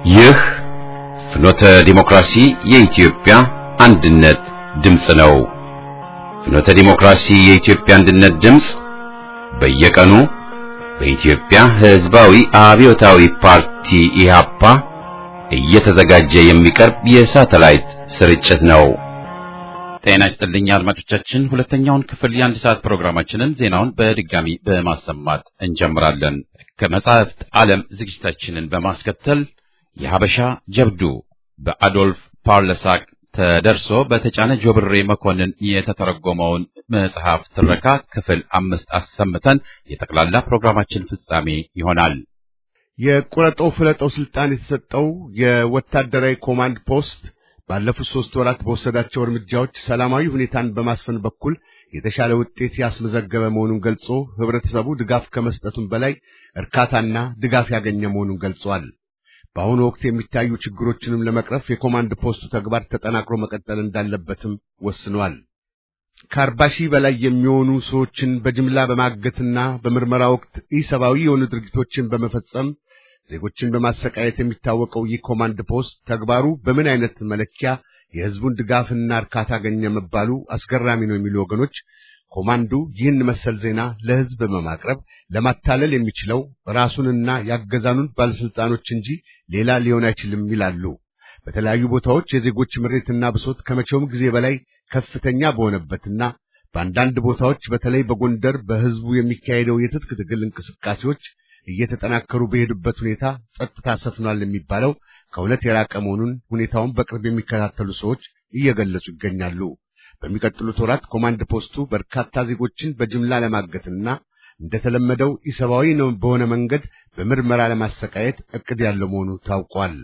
ይህ ፍኖተ ዲሞክራሲ የኢትዮጵያ አንድነት ድምጽ ነው። ፍኖተ ዲሞክራሲ የኢትዮጵያ አንድነት ድምጽ በየቀኑ በኢትዮጵያ ሕዝባዊ አብዮታዊ ፓርቲ ኢህአፓ እየተዘጋጀ የሚቀርብ የሳተላይት ስርጭት ነው። ጤና ይስጥልኝ አድማጮቻችን፣ ሁለተኛውን ክፍል የአንድ ሰዓት ፕሮግራማችንን ዜናውን በድጋሚ በማሰማት እንጀምራለን። ከመጽሐፍት ዓለም ዝግጅታችንን በማስከተል የሐበሻ ጀብዱ በአዶልፍ ፓርለሳክ ተደርሶ በተጫነ ጆብሬ መኮንን የተተረጎመውን መጽሐፍ ትረካ ክፍል 5 አሰምተን የጠቅላላ ፕሮግራማችን ፍጻሜ ይሆናል። የቁረጠው ፍለጠው ስልጣን የተሰጠው የወታደራዊ ኮማንድ ፖስት ባለፉት 3 ወራት በወሰዳቸው እርምጃዎች ሰላማዊ ሁኔታን በማስፈን በኩል የተሻለ ውጤት ያስመዘገበ መሆኑን ገልጾ ህብረተሰቡ ድጋፍ ከመስጠቱም በላይ እርካታና ድጋፍ ያገኘ መሆኑን ገልጿል። በአሁኑ ወቅት የሚታዩ ችግሮችንም ለመቅረፍ የኮማንድ ፖስቱ ተግባር ተጠናክሮ መቀጠል እንዳለበትም ወስኗል። ከ40 ሺህ በላይ የሚሆኑ ሰዎችን በጅምላ በማገትና በምርመራ ወቅት ኢሰብአዊ የሆኑ ድርጊቶችን በመፈጸም ዜጎችን በማሰቃየት የሚታወቀው ይህ ኮማንድ ፖስት ተግባሩ በምን አይነት መለኪያ የህዝቡን ድጋፍና እርካታ አገኘ መባሉ አስገራሚ ነው የሚሉ ወገኖች ኮማንዱ ይህን መሰል ዜና ለህዝብ በማቅረብ ለማታለል የሚችለው ራሱንና ያገዛኑን ባለስልጣኖች እንጂ ሌላ ሊሆን አይችልም ይላሉ። በተለያዩ ቦታዎች የዜጎች ምሬትና ብሶት ከመቼውም ጊዜ በላይ ከፍተኛ በሆነበትና በአንዳንድ ቦታዎች በተለይ በጎንደር በህዝቡ የሚካሄደው የትጥቅ ትግል እንቅስቃሴዎች እየተጠናከሩ በሄዱበት ሁኔታ ጸጥታ ሰፍኗል የሚባለው ከእውነት የራቀ መሆኑን ሁኔታውን በቅርብ የሚከታተሉ ሰዎች እየገለጹ ይገኛሉ። በሚቀጥሉት ወራት ኮማንድ ፖስቱ በርካታ ዜጎችን በጅምላ ለማገትና እንደተለመደው ኢሰብአዊ ነው በሆነ መንገድ በምርመራ ለማሰቃየት እቅድ ያለው መሆኑ ታውቋል።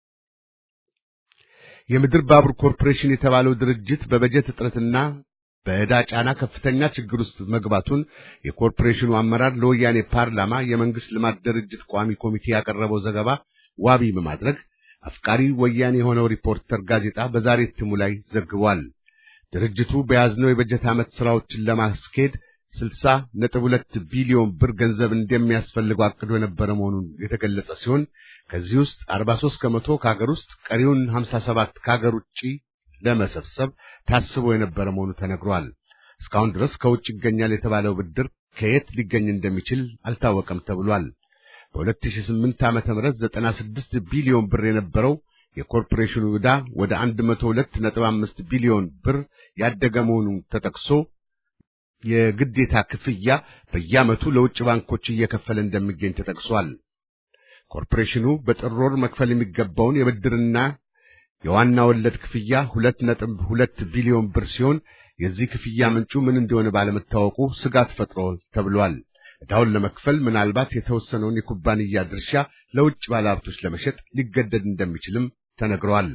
የምድር ባቡር ኮርፖሬሽን የተባለው ድርጅት በበጀት እጥረትና በዕዳ ጫና ከፍተኛ ችግር ውስጥ መግባቱን የኮርፖሬሽኑ አመራር ለወያኔ ፓርላማ የመንግስት ልማት ድርጅት ቋሚ ኮሚቴ ያቀረበው ዘገባ ዋቢ በማድረግ አፍቃሪ ወያኔ የሆነው ሪፖርተር ጋዜጣ በዛሬ እትሙ ላይ ዘግቧል። ድርጅቱ በያዝነው የበጀት ዓመት ስራዎችን ለማስኬድ 60.2 ቢሊዮን ብር ገንዘብ እንደሚያስፈልገው አቅዶ የነበረ መሆኑን የተገለጸ ሲሆን ከዚህ ውስጥ 43% ከሀገር ውስጥ ቀሪውን 57% ከሀገር ውጪ ለመሰብሰብ ታስቦ የነበረ መሆኑ ተነግሯል። እስካሁን ድረስ ከውጭ ይገኛል የተባለው ብድር ከየት ሊገኝ እንደሚችል አልታወቀም ተብሏል። በ2008 ዓመተ ምህረት 96 ቢሊዮን ብር የነበረው የኮርፖሬሽኑ ዕዳ ወደ 102.5 ቢሊዮን ብር ያደገ መሆኑን ተጠቅሶ የግዴታ ክፍያ በየዓመቱ ለውጭ ባንኮች እየከፈለ እንደሚገኝ ተጠቅሷል። ኮርፖሬሽኑ በጥር ወር መክፈል የሚገባውን የብድርና የዋና ወለድ ክፍያ 2.2 ቢሊዮን ብር ሲሆን የዚህ ክፍያ ምንጩ ምን እንደሆነ ባለመታወቁ ስጋት ፈጥሯል ተብሏል። ዕዳውን ለመክፈል ምናልባት የተወሰነውን የኩባንያ ድርሻ ለውጭ ባለሀብቶች ለመሸጥ ሊገደድ እንደሚችልም ተነግሯል።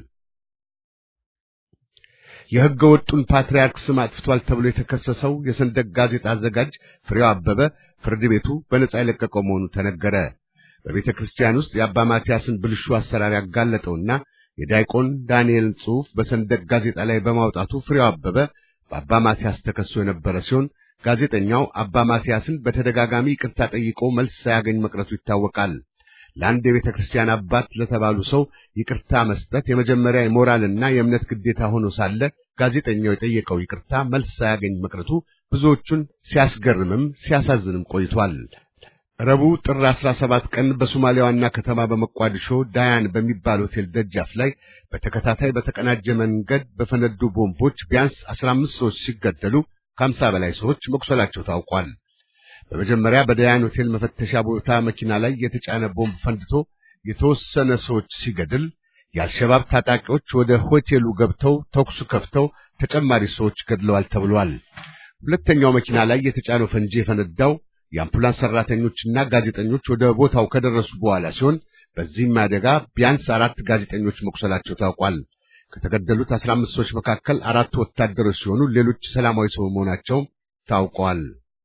የሕገ ወጡን ፓትርያርክ ስም አጥፍቷል ተብሎ የተከሰሰው የሰንደቅ ጋዜጣ አዘጋጅ ፍሬው አበበ ፍርድ ቤቱ በነጻ የለቀቀው መሆኑ ተነገረ። በቤተ ክርስቲያን ውስጥ የአባ ማቲያስን ብልሹ አሰራር ያጋለጠውና የዳይቆን ዳንኤልን ጽሑፍ በሰንደቅ ጋዜጣ ላይ በማውጣቱ ፍሬው አበበ በአባ ማቲያስ ተከሶ የነበረ ሲሆን ጋዜጠኛው አባ ማቲያስን በተደጋጋሚ ይቅርታ ጠይቆ መልስ ሳያገኝ መቅረቱ ይታወቃል። ለአንድ የቤተ ክርስቲያን አባት ለተባሉ ሰው ይቅርታ መስጠት የመጀመሪያ የሞራልና የእምነት ግዴታ ሆኖ ሳለ ጋዜጠኛው የጠየቀው ይቅርታ መልስ ሳያገኝ መቅረቱ ብዙዎቹን ሲያስገርምም ሲያሳዝንም ቆይቷል። ረቡዕ ጥር 17 ቀን በሶማሊያ ዋና ከተማ በመቋዲሾ ዳያን በሚባል ሆቴል ደጃፍ ላይ በተከታታይ በተቀናጀ መንገድ በፈነዱ ቦምቦች ቢያንስ 15 ሰዎች ሲገደሉ ከ50 በላይ ሰዎች መቁሰላቸው ታውቋል። በመጀመሪያ በዳያን ሆቴል መፈተሻ ቦታ መኪና ላይ የተጫነ ቦምብ ፈንድቶ የተወሰነ ሰዎች ሲገድል የአልሸባብ ታጣቂዎች ወደ ሆቴሉ ገብተው ተኩስ ከፍተው ተጨማሪ ሰዎች ገድለዋል ተብሏል። ሁለተኛው መኪና ላይ የተጫነው ፈንጂ የፈነዳው የአምቡላንስ ሰራተኞችና ጋዜጠኞች ወደ ቦታው ከደረሱ በኋላ ሲሆን በዚህም አደጋ ቢያንስ 4 ጋዜጠኞች መቁሰላቸው ታውቋል። ከተገደሉት 15 ሰዎች መካከል 4 ወታደሮች ሲሆኑ ሌሎች ሰላማዊ ሰው መሆናቸው ታውቋል።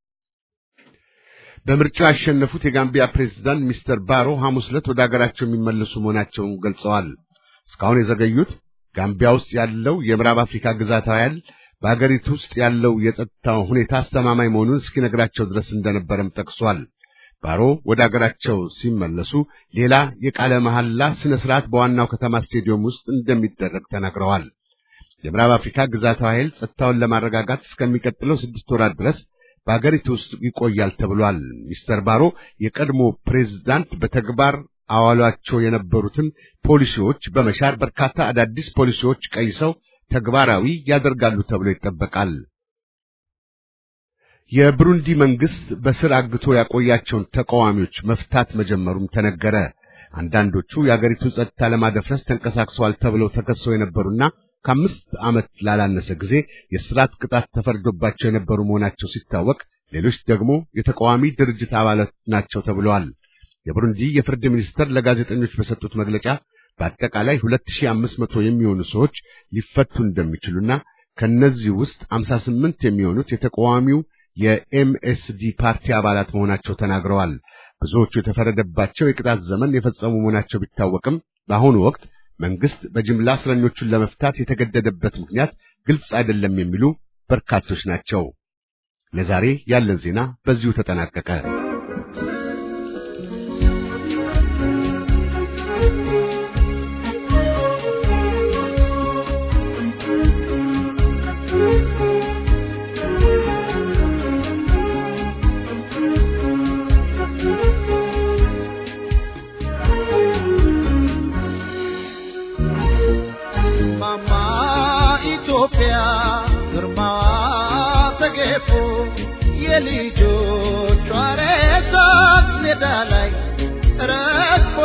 በምርጫው ያሸነፉት የጋምቢያ ፕሬዝዳንት ሚስተር ባሮ ሐሙስ ዕለት ወደ ሀገራቸው የሚመለሱ መሆናቸውን ገልጸዋል። እስካሁን የዘገዩት ጋምቢያ ውስጥ ያለው የምዕራብ አፍሪካ ግዛታዊ ኃይል በአገሪቱ ውስጥ ያለው የጸጥታ ሁኔታ አስተማማኝ መሆኑን እስኪነግራቸው ድረስ እንደነበረም ጠቅሷል። ባሮ ወደ አገራቸው ሲመለሱ ሌላ የቃለ መሐላ ስነ ስርዓት በዋናው ከተማ ስቴዲየም ውስጥ እንደሚደረግ ተናግረዋል። የምዕራብ አፍሪካ ግዛታዊ ኃይል ጸጥታውን ለማረጋጋት እስከሚቀጥለው 6 ወራት ድረስ በአገሪቱ ውስጥ ይቆያል ተብሏል። ሚስተር ባሮ የቀድሞ ፕሬዝዳንት በተግባር አዋሏቸው የነበሩትን ፖሊሲዎች በመሻር በርካታ አዳዲስ ፖሊሲዎች ቀይሰው ተግባራዊ ያደርጋሉ ተብሎ ይጠበቃል። የብሩንዲ መንግስት በስር አግቶ ያቆያቸውን ተቃዋሚዎች መፍታት መጀመሩም ተነገረ። አንዳንዶቹ የአገሪቱን ጸጥታ ለማደፍረስ ተንቀሳቅሰዋል ተብለው ተከሰው የነበሩና ከ5 ዓመት ላላነሰ ጊዜ የስራት ቅጣት ተፈርዶባቸው የነበሩ መሆናቸው ሲታወቅ፣ ሌሎች ደግሞ የተቃዋሚ ድርጅት አባላት ናቸው ተብለዋል። የብሩንዲ የፍርድ ሚኒስተር ለጋዜጠኞች በሰጡት መግለጫ በአጠቃላይ 2500 የሚሆኑ ሰዎች ሊፈቱ እንደሚችሉና ከነዚህ ውስጥ 58 የሚሆኑት የተቃዋሚው የኤምኤስዲ ፓርቲ አባላት መሆናቸው ተናግረዋል። ብዙዎቹ የተፈረደባቸው የቅጣት ዘመን የፈጸሙ መሆናቸው ቢታወቅም በአሁኑ ወቅት መንግስት በጅምላ እስረኞቹን ለመፍታት የተገደደበት ምክንያት ግልጽ አይደለም የሚሉ በርካቶች ናቸው። ለዛሬ ያለን ዜና በዚሁ ተጠናቀቀ። የልጆቿ ሬሳ ሜዳ ላይ ረግፎ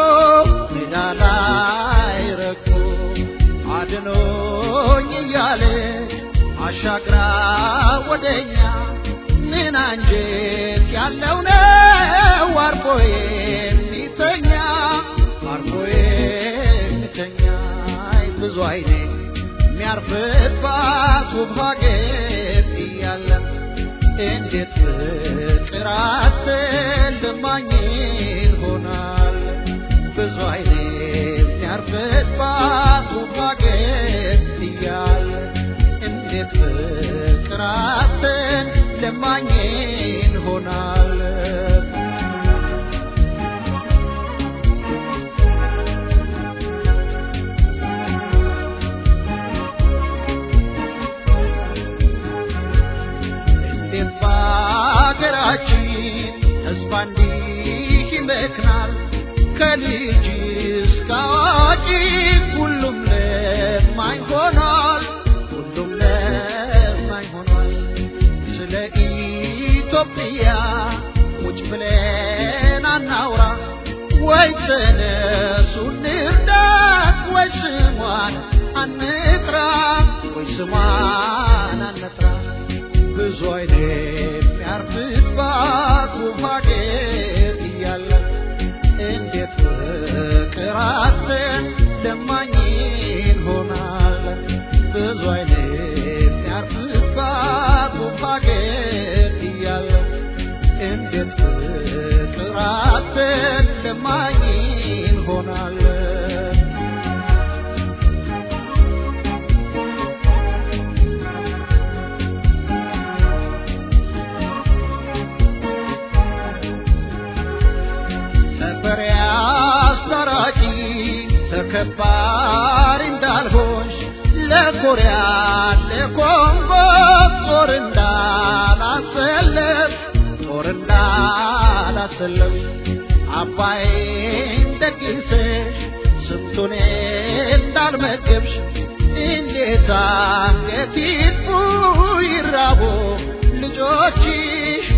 አድኖኝ እያለ አሻግራ ወደኛ ምን አንጀት ያለው ነው አርፎ የሚተኛ ብዙ አይኔ የሚያርፍባት ውብ ሀገር እያለ እንዴት ፍቅር አትልማኝ ይሆናል ብዙ አይኔ የሚያርፍባት ውብ ሀገር እያለ እንዴት ፍቅር አትልማኝ ይሆናል ሀገራችን ተስፋ እንዲህ ይመክናል ከልጅ እስከ አዋቂ ሁሉም ለማኝ ሆኗል ስለ ኢትዮጵያ ቁጭ ብለን አናውራ ወይ ተነሱ እንርዳት ወይ ስሟን አንጥራ ብዙ አይነት ያርፍባት ሀገር እያለ እንዴት ፍቅር አትለማኝ ይሆናል ብዙ አይነት ያርፍባት ሀገር እያለ እንዴት ፍቅር አትለማኝ ይሆናል ተከባሪ እንዳልሆንሽ ለኮሪያ ለኮንጎ ጦር እንዳላሰለፍ አባይን ደግሰሽ ስንቱን እንዳልመገብሽ እንዴት አንገት ይጥፉ ይራቦ ልጆችሽ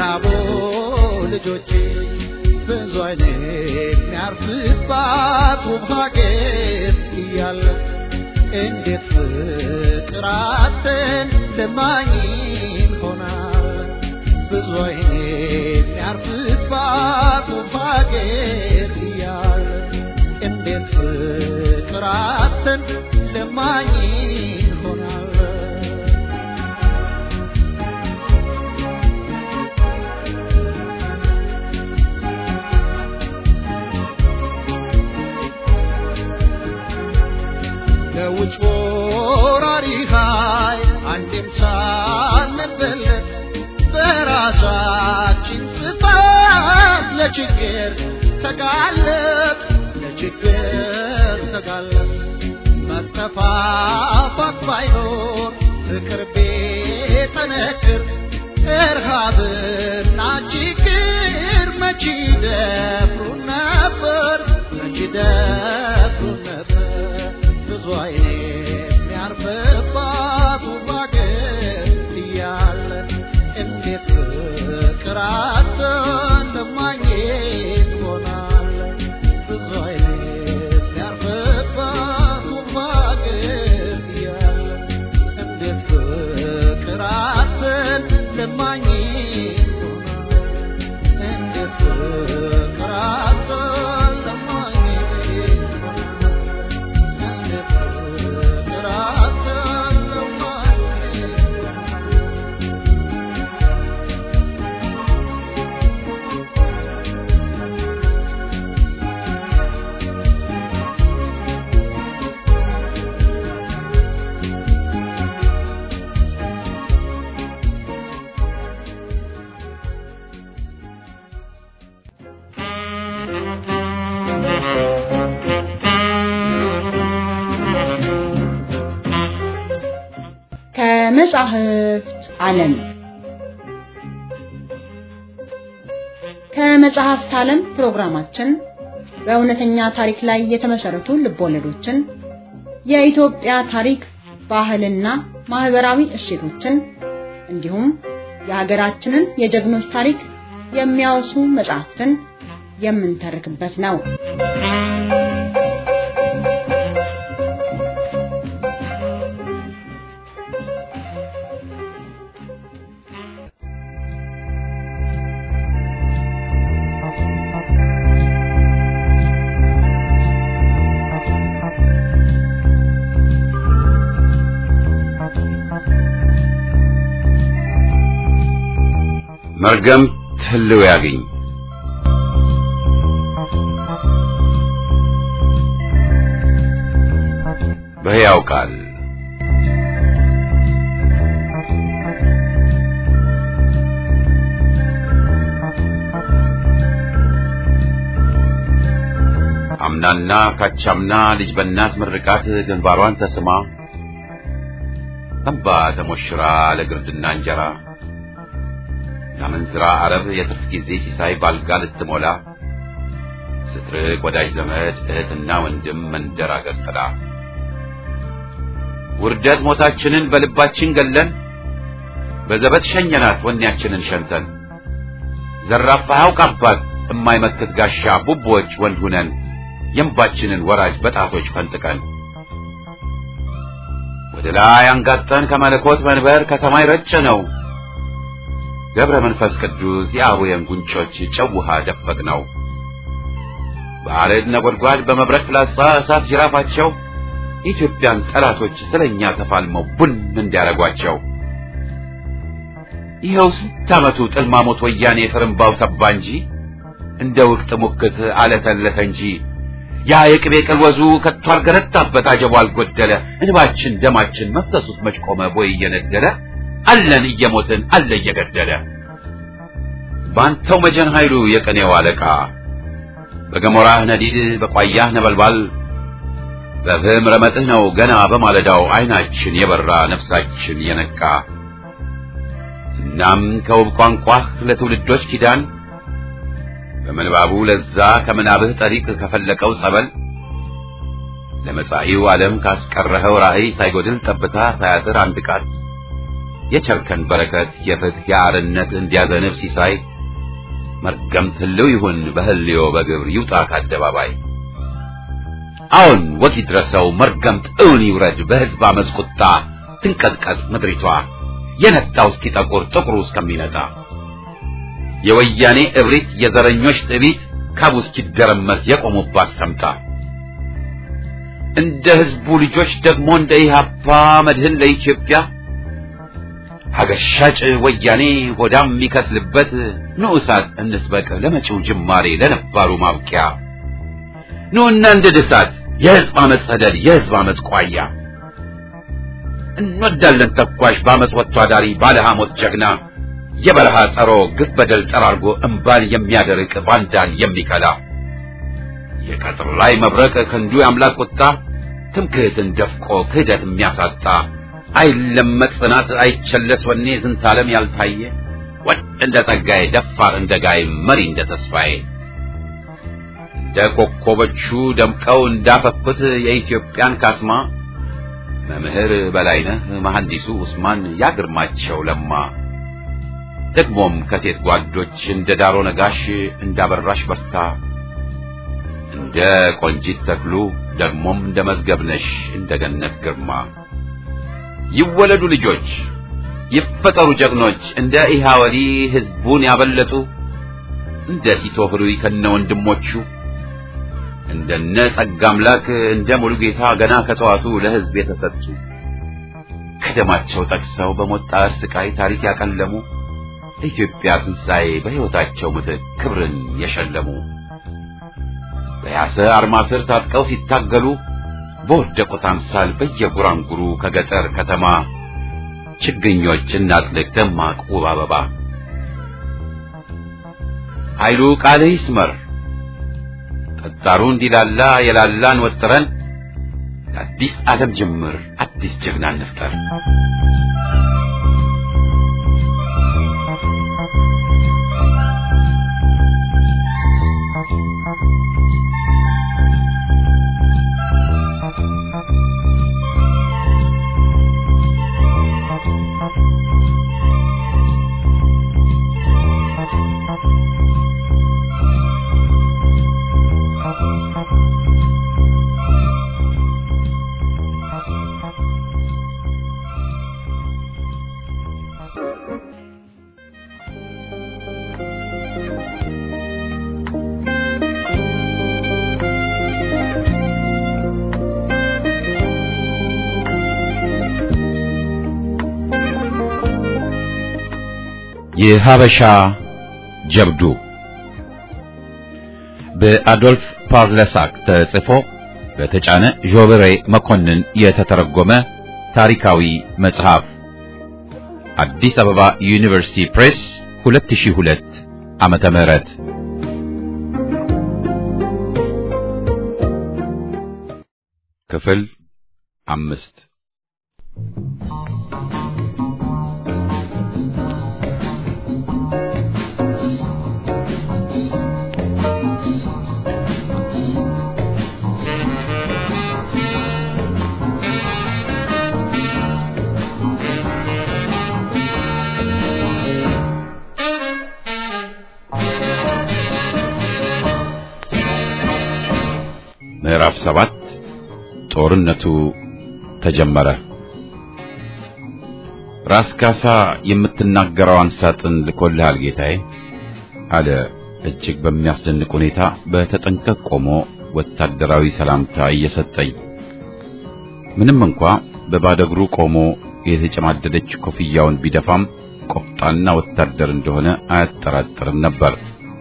ብዙ አይነት የሚያርፍባት ውብ ሀገር እያለ እንዴት ፍቅር አትለማኝ ይሆናል ብዙ አይነት የሚያርፍባት ውብ ሀገር እያለ እንዴት ፍቅር አትለማኝ ይሆናል ለውጭ ወራሪ ኃይል አንድም ሳንበለት በራሳችን ጥፋት ለችግር ተጋለጥ መጠፋፋት ባይኖር ፍቅር ቢጠነክር እርሃብና ችግር መች ደፍሩ ነበር ብዙ አይኔ የሚያርፍባት ባገር እያለ እንዴት ፍቅር አጥተን ለማግኘት ሆናለ ብዙ አይኔ የሚያርፍባት ባገር እያለ እንዴት ፍቅር አጥተን ለማግኘት ሆናለ እንዴት ፍቅር አጥተን ለማግኘት ሆናለ እንዴት ፍቅር አጥተን ለማግኘት ከመጽሐፍት ዓለም ከመጽሐፍት ዓለም ፕሮግራማችን በእውነተኛ ታሪክ ላይ የተመሰረቱ ልቦለዶችን የኢትዮጵያ ታሪክ ባህልና ማህበራዊ እሴቶችን እንዲሁም የሀገራችንን የጀግኖች ታሪክ የሚያወሱ መጽሐፍትን የምንተርክበት ነው። መርገም ትልው ያገኝ በሕያው ቃል አምናና ካቻምና ልጅ በእናት ምርቃት ግንባሯን ተስማ እንባ ተሞሽራ ለግርድና እንጀራ ያመንዝራ አረብ የትርፍ ጊዜ ሲሳይ ባልጋ ልትሞላ ስትርቅ ወዳጅ ዘመድ እህትና ወንድም መንደር አገር ጥላ ውርደት ሞታችንን በልባችን ገለን በዘበት ሸኘናት ወኔያችንን ሸንተን ዘራፋ ያውቃባት የማይመክት ጋሻ ቡቦች ወንድ ሁነን የእንባችንን ወራጅ በጣቶች ፈንጥቀን ወደ ላይ አንጋጠን ከመለኮት መንበር ከሰማይ ረጨነው ገብረ መንፈስ ቅዱስ የአቡየን ጉንጮች ጨውሃ ደፈቅነው ባረድ ነጎድጓድ በመብረቅ ፍላጻ እሳት ጅራፋቸው ኢትዮጵያን ጠላቶች ስለኛ ተፋልመው ቡን እንዲያረጓቸው ይኸው ስንት ዓመቱ ጥልማሞት ወያኔ ፍርምባው ሰባ እንጂ እንደ ወቅት ሙክት አለተለተ እንጂ ያ የቅቤ ቅልወዙ ከቶ አልገረጣበት አጀቡ አልጎደለ እንባችን ደማችን መፍሰሱስ መች ቆመ ቦይ እየነደለ አለን እየሞትን አለ እየገደለ ባንተው መጀን ኃይሉ የቀኔው አለቃ በገሞራህ ነዲድ በቋያህ ነበልባል በፍም ረመጥህ ነው ገና በማለዳው አይናችን የበራ ነፍሳችን የነቃ እናም ከውብ ቋንቋህ ለትውልዶች ኪዳን በመንባቡ ለዛ ከምናብህ ጠሪቅ ከፈለቀው ጸበል ለመጻኢው ዓለም ካስቀረኸው ራእይ ሳይጎድል ጠብታ ሳያጥር አንድ ቃል የቸርከን በረከት የፍትህ የአርነት እንዲያዘንብ ሲሳይ መርገም ትልው ይሁን በህልዮ በግብር ይውጣ ከአደባባይ አሁን ወግ ይድረሰው መርገም ጥውን ይውረድ በህዝብ አመጽ ቁጣ ትንቀጥቀጥ ምድሪቷ የነጣው እስኪጠቁር ጥቁሩ እስከሚነጣ የወያኔ እብሪት የዘረኞች ጥቢት ካቡ እስኪደረመስ የቆሙባት ሰምታ እንደ ህዝቡ ልጆች ደግሞ እንደ ኢህአፓ መድህን ለኢትዮጵያ ሀገር ሻጭ ወያኔ ሆዳም የሚከስልበት ንዑሳት እንስበቅ ለመጪው ጅማሬ ለነባሩ ማብቂያ ኑና እንደ ድሳት የህዝብ አመጽ ሰደድ የህዝብ አመጽ ቋያ እንወዳለን ተኳሽ በአመጽ ወጥቶ አዳሪ ባለ ሐሞት ጀግና የበረሃ ጸሮ ግፍ በደል ጠራርጎ እንባን የሚያደርቅ ባንዳን የሚከላ የቀጥር ላይ መብረቅ ክንዱ የአምላክ ቁጣ ትምክህትን ደፍቆ ክህደት የሚያሳጣ አይለመጥ ጽናት አይቸለስ ወኔ ዝንታለም ያልታየ ወጥ እንደ ጸጋዬ ደፋር እንደ ጋይ መሪ እንደ ተስፋዬ እንደ ኮከቦቹ ደምቀው እንዳፈኩት የኢትዮጵያን ካስማ መምህር በላይነህ መሐንዲሱ ኡስማን ያግርማቸው ለማ ደግሞም ከሴት ጓዶች እንደ ዳሮ ነጋሽ እንዳበራሽ በርታ እንደ ቆንጂት ተክሉ ደግሞም እንደ መዝገብነሽ እንደ ገነት ግርማ ይወለዱ ልጆች ይፈጠሩ ጀግኖች እንደ ኢሃወሊ ህዝቡን ያበለጡ እንደ ቲቶ ፍሩይ ከነ ወንድሞቹ እንደነ ጸጋ አምላክ እንደ ሙሉ ጌታ ገና ከተዋቱ ለህዝብ የተሰጡ ከደማቸው ጠቅሰው በሞት ጣር ስቃይ ታሪክ ያቀለሙ ኢትዮጵያ ትንሣኤ በሕይወታቸው ምትክ ክብርን የሸለሙ በያሰ አርማ ስር ታጥቀው ሲታገሉ በወደቁት አምሳል በየጉራንጉሩ ከገጠር ከተማ ችግኞች እናጥልቅ ደማቅ ውብ አበባ ኃይሉ ቃል ይስመር ጠጣሩ እንዲላላ የላላን ወጥረን አዲስ ዓለም ጅምር አዲስ ጀግና እንፍጠር የሀበሻ ጀብዱ በአዶልፍ ፓርለሳክ ተጽፎ በተጫነ ጆብሬ መኮንን የተተረጎመ ታሪካዊ መጽሐፍ አዲስ አበባ ዩኒቨርሲቲ ፕሬስ 2002 ዓመተ ምህረት ክፍል 5 ምዕራፍ 7 ጦርነቱ ተጀመረ። ራስ ካሳ የምትናገረውን ሳጥን ልኮልሃል ጌታዬ አለ እጅግ በሚያስደንቅ ሁኔታ በተጠንቀቅ ቆሞ ወታደራዊ ሰላምታ እየሰጠኝ። ምንም እንኳን በባዶ እግሩ ቆሞ የተጨማደደች ኮፍያውን ቢደፋም ቆፍጣና ወታደር እንደሆነ አያጠራጥርም ነበር።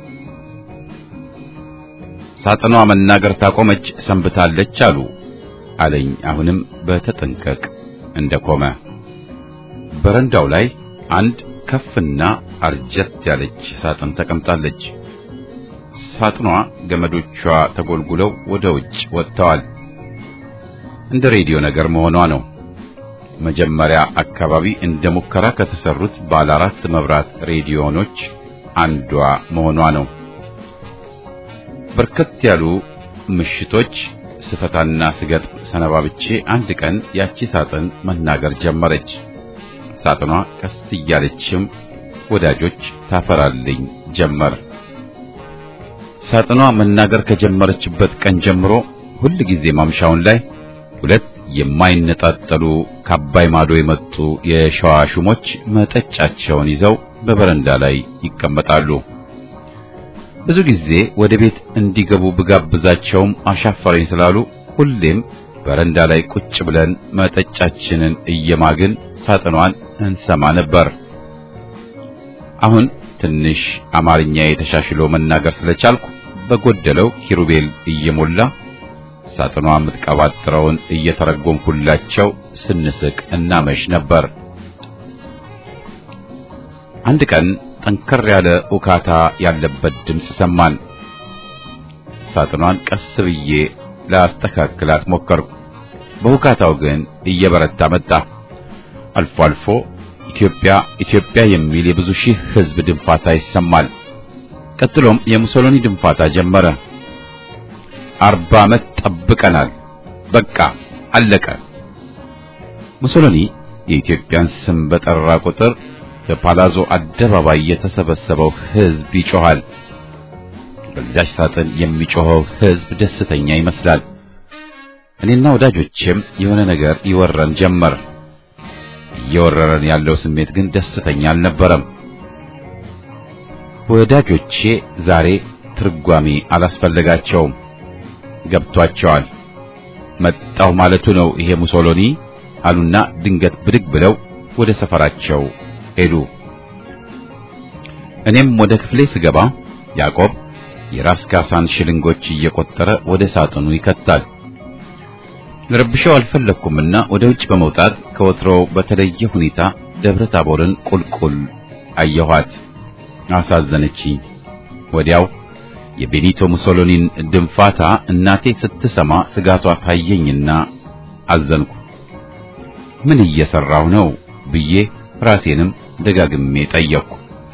ሳጥኗ መናገር ታቆመች ሰንብታለች አለኝ አሁንም በተጠንቀቅ እንደቆመ። በረንዳው ላይ አንድ ከፍና አርጀት ያለች ሳጥን ተቀምጣለች። ሳጥኗ ገመዶቿ ተጎልጉለው ወደ ውጭ ወጥተዋል። እንደ ሬዲዮ ነገር መሆኗ ነው። መጀመሪያ አካባቢ እንደ ሙከራ ከተሰሩት ባለ 4 መብራት ሬዲዮኖች አንዷ መሆኗ ነው። በርከት ያሉ ምሽቶች ስፈታና ስገጥ ሰነባብቼ አንድ ቀን ያቺ ሳጥን መናገር ጀመረች። ሳጥኗ ቀስ እያለችም ወዳጆች ታፈራልኝ ጀመር። ሳጥኗ መናገር ከጀመረችበት ቀን ጀምሮ ሁሉ ጊዜ ማምሻውን ላይ 2 የማይነጣጠሉ ከአባይ ማዶ የመጡ የሸዋ ሹሞች መጠጫቸውን ይዘው በበረንዳ ላይ ይቀመጣሉ። ብዙ ጊዜ ወደ ቤት እንዲገቡ ብጋብዛቸውም አሻፈረኝ ስላሉ ሁሌም በረንዳ ላይ ቁጭ ብለን መጠጫችንን እየማግን ሳጥኗን እንሰማ ነበር። አሁን ትንሽ አማርኛ የተሻሽሎ መናገር ስለቻልኩ በጎደለው ኪሩቤል እየሞላ ሳጥኗ የምትቀባጥረውን እየተረጎምኩላቸው ስንስቅ እናመሽ ነበር። አንድ ቀን ጠንከር ያለ ኡካታ ያለበት ድምፅ ሰማን። ሳጥኗን ቀስ ብዬ ላስተካክላት ሞከርኩ። በኡካታው ግን እየበረታ መጣ። አልፎ አልፎ ኢትዮጵያ ኢትዮጵያ የሚል የብዙ ሺህ ሕዝብ ድንፋታ ይሰማል። ቀጥሎም የሙሶሎኒ ድንፋታ ጀመረ። 40 ዓመት ጠብቀናል፣ በቃ አለቀ። ሙሶሎኒ የኢትዮጵያን ስም በጠራ ቁጥር በፓላዞ አደባባይ የተሰበሰበው ሕዝብ ይጮሃል። በዚያች ሳጥን የሚጮኸው ሕዝብ ደስተኛ ይመስላል። እኔና ወዳጆቼም የሆነ ነገር ይወረን ጀመር። እየወረረን ያለው ስሜት ግን ደስተኛ አልነበረም። ወዳጆቼ ዛሬ ትርጓሜ አላስፈለጋቸውም፣ ገብቷቸዋል። መጣው ማለቱ ነው ይሄ ሙሶሎኒ አሉና ድንገት ብድግ ብለው ወደ ሰፈራቸው ሄዱ። እኔም ወደ ክፍሌ ስገባ ያዕቆብ የራስ ካሳን ሽልንጎች እየቆጠረ ወደ ሳጥኑ ይከታል። ልረብሸው አልፈለኩምና ወደ ውጭ በመውጣት ከወትሮው በተለየ ሁኔታ ደብረ ታቦርን ቁልቁል አየኋት። አሳዘነችኝ። ወዲያው የቤኒቶ ሙሶሎኒን ድንፋታ እናቴ ስትሰማ ስጋቷ ታየኝና አዘንኩ። ምን እየሰራው ነው ብዬ ራሴንም ደጋግሜ ጠየቅኩ።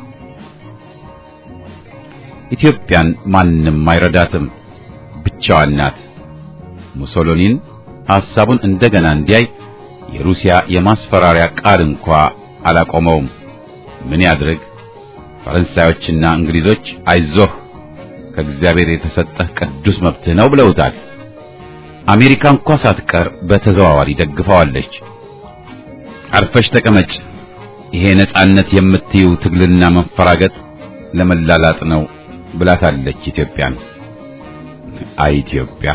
ኢትዮጵያን ማንም አይረዳትም፣ ብቻዋን ናት። ሙሶሎኒን ሐሳቡን እንደገና እንዲያይ የሩሲያ የማስፈራሪያ ቃል እንኳ አላቆመውም። ምን ያድርግ? ፈረንሳዮችና እንግሊዞች አይዞህ ከእግዚአብሔር የተሰጠህ ቅዱስ መብትህ ነው ብለውታል። አሜሪካ እንኳ ሳትቀር በተዘዋዋሪ ደግፈዋለች። አርፈሽ ተቀመጭ፣ ይሄ ነጻነት የምትይው ትግልና መፈራገጥ ለመላላጥ ነው ብላታለች ኢትዮጵያን። አይ ኢትዮጵያ!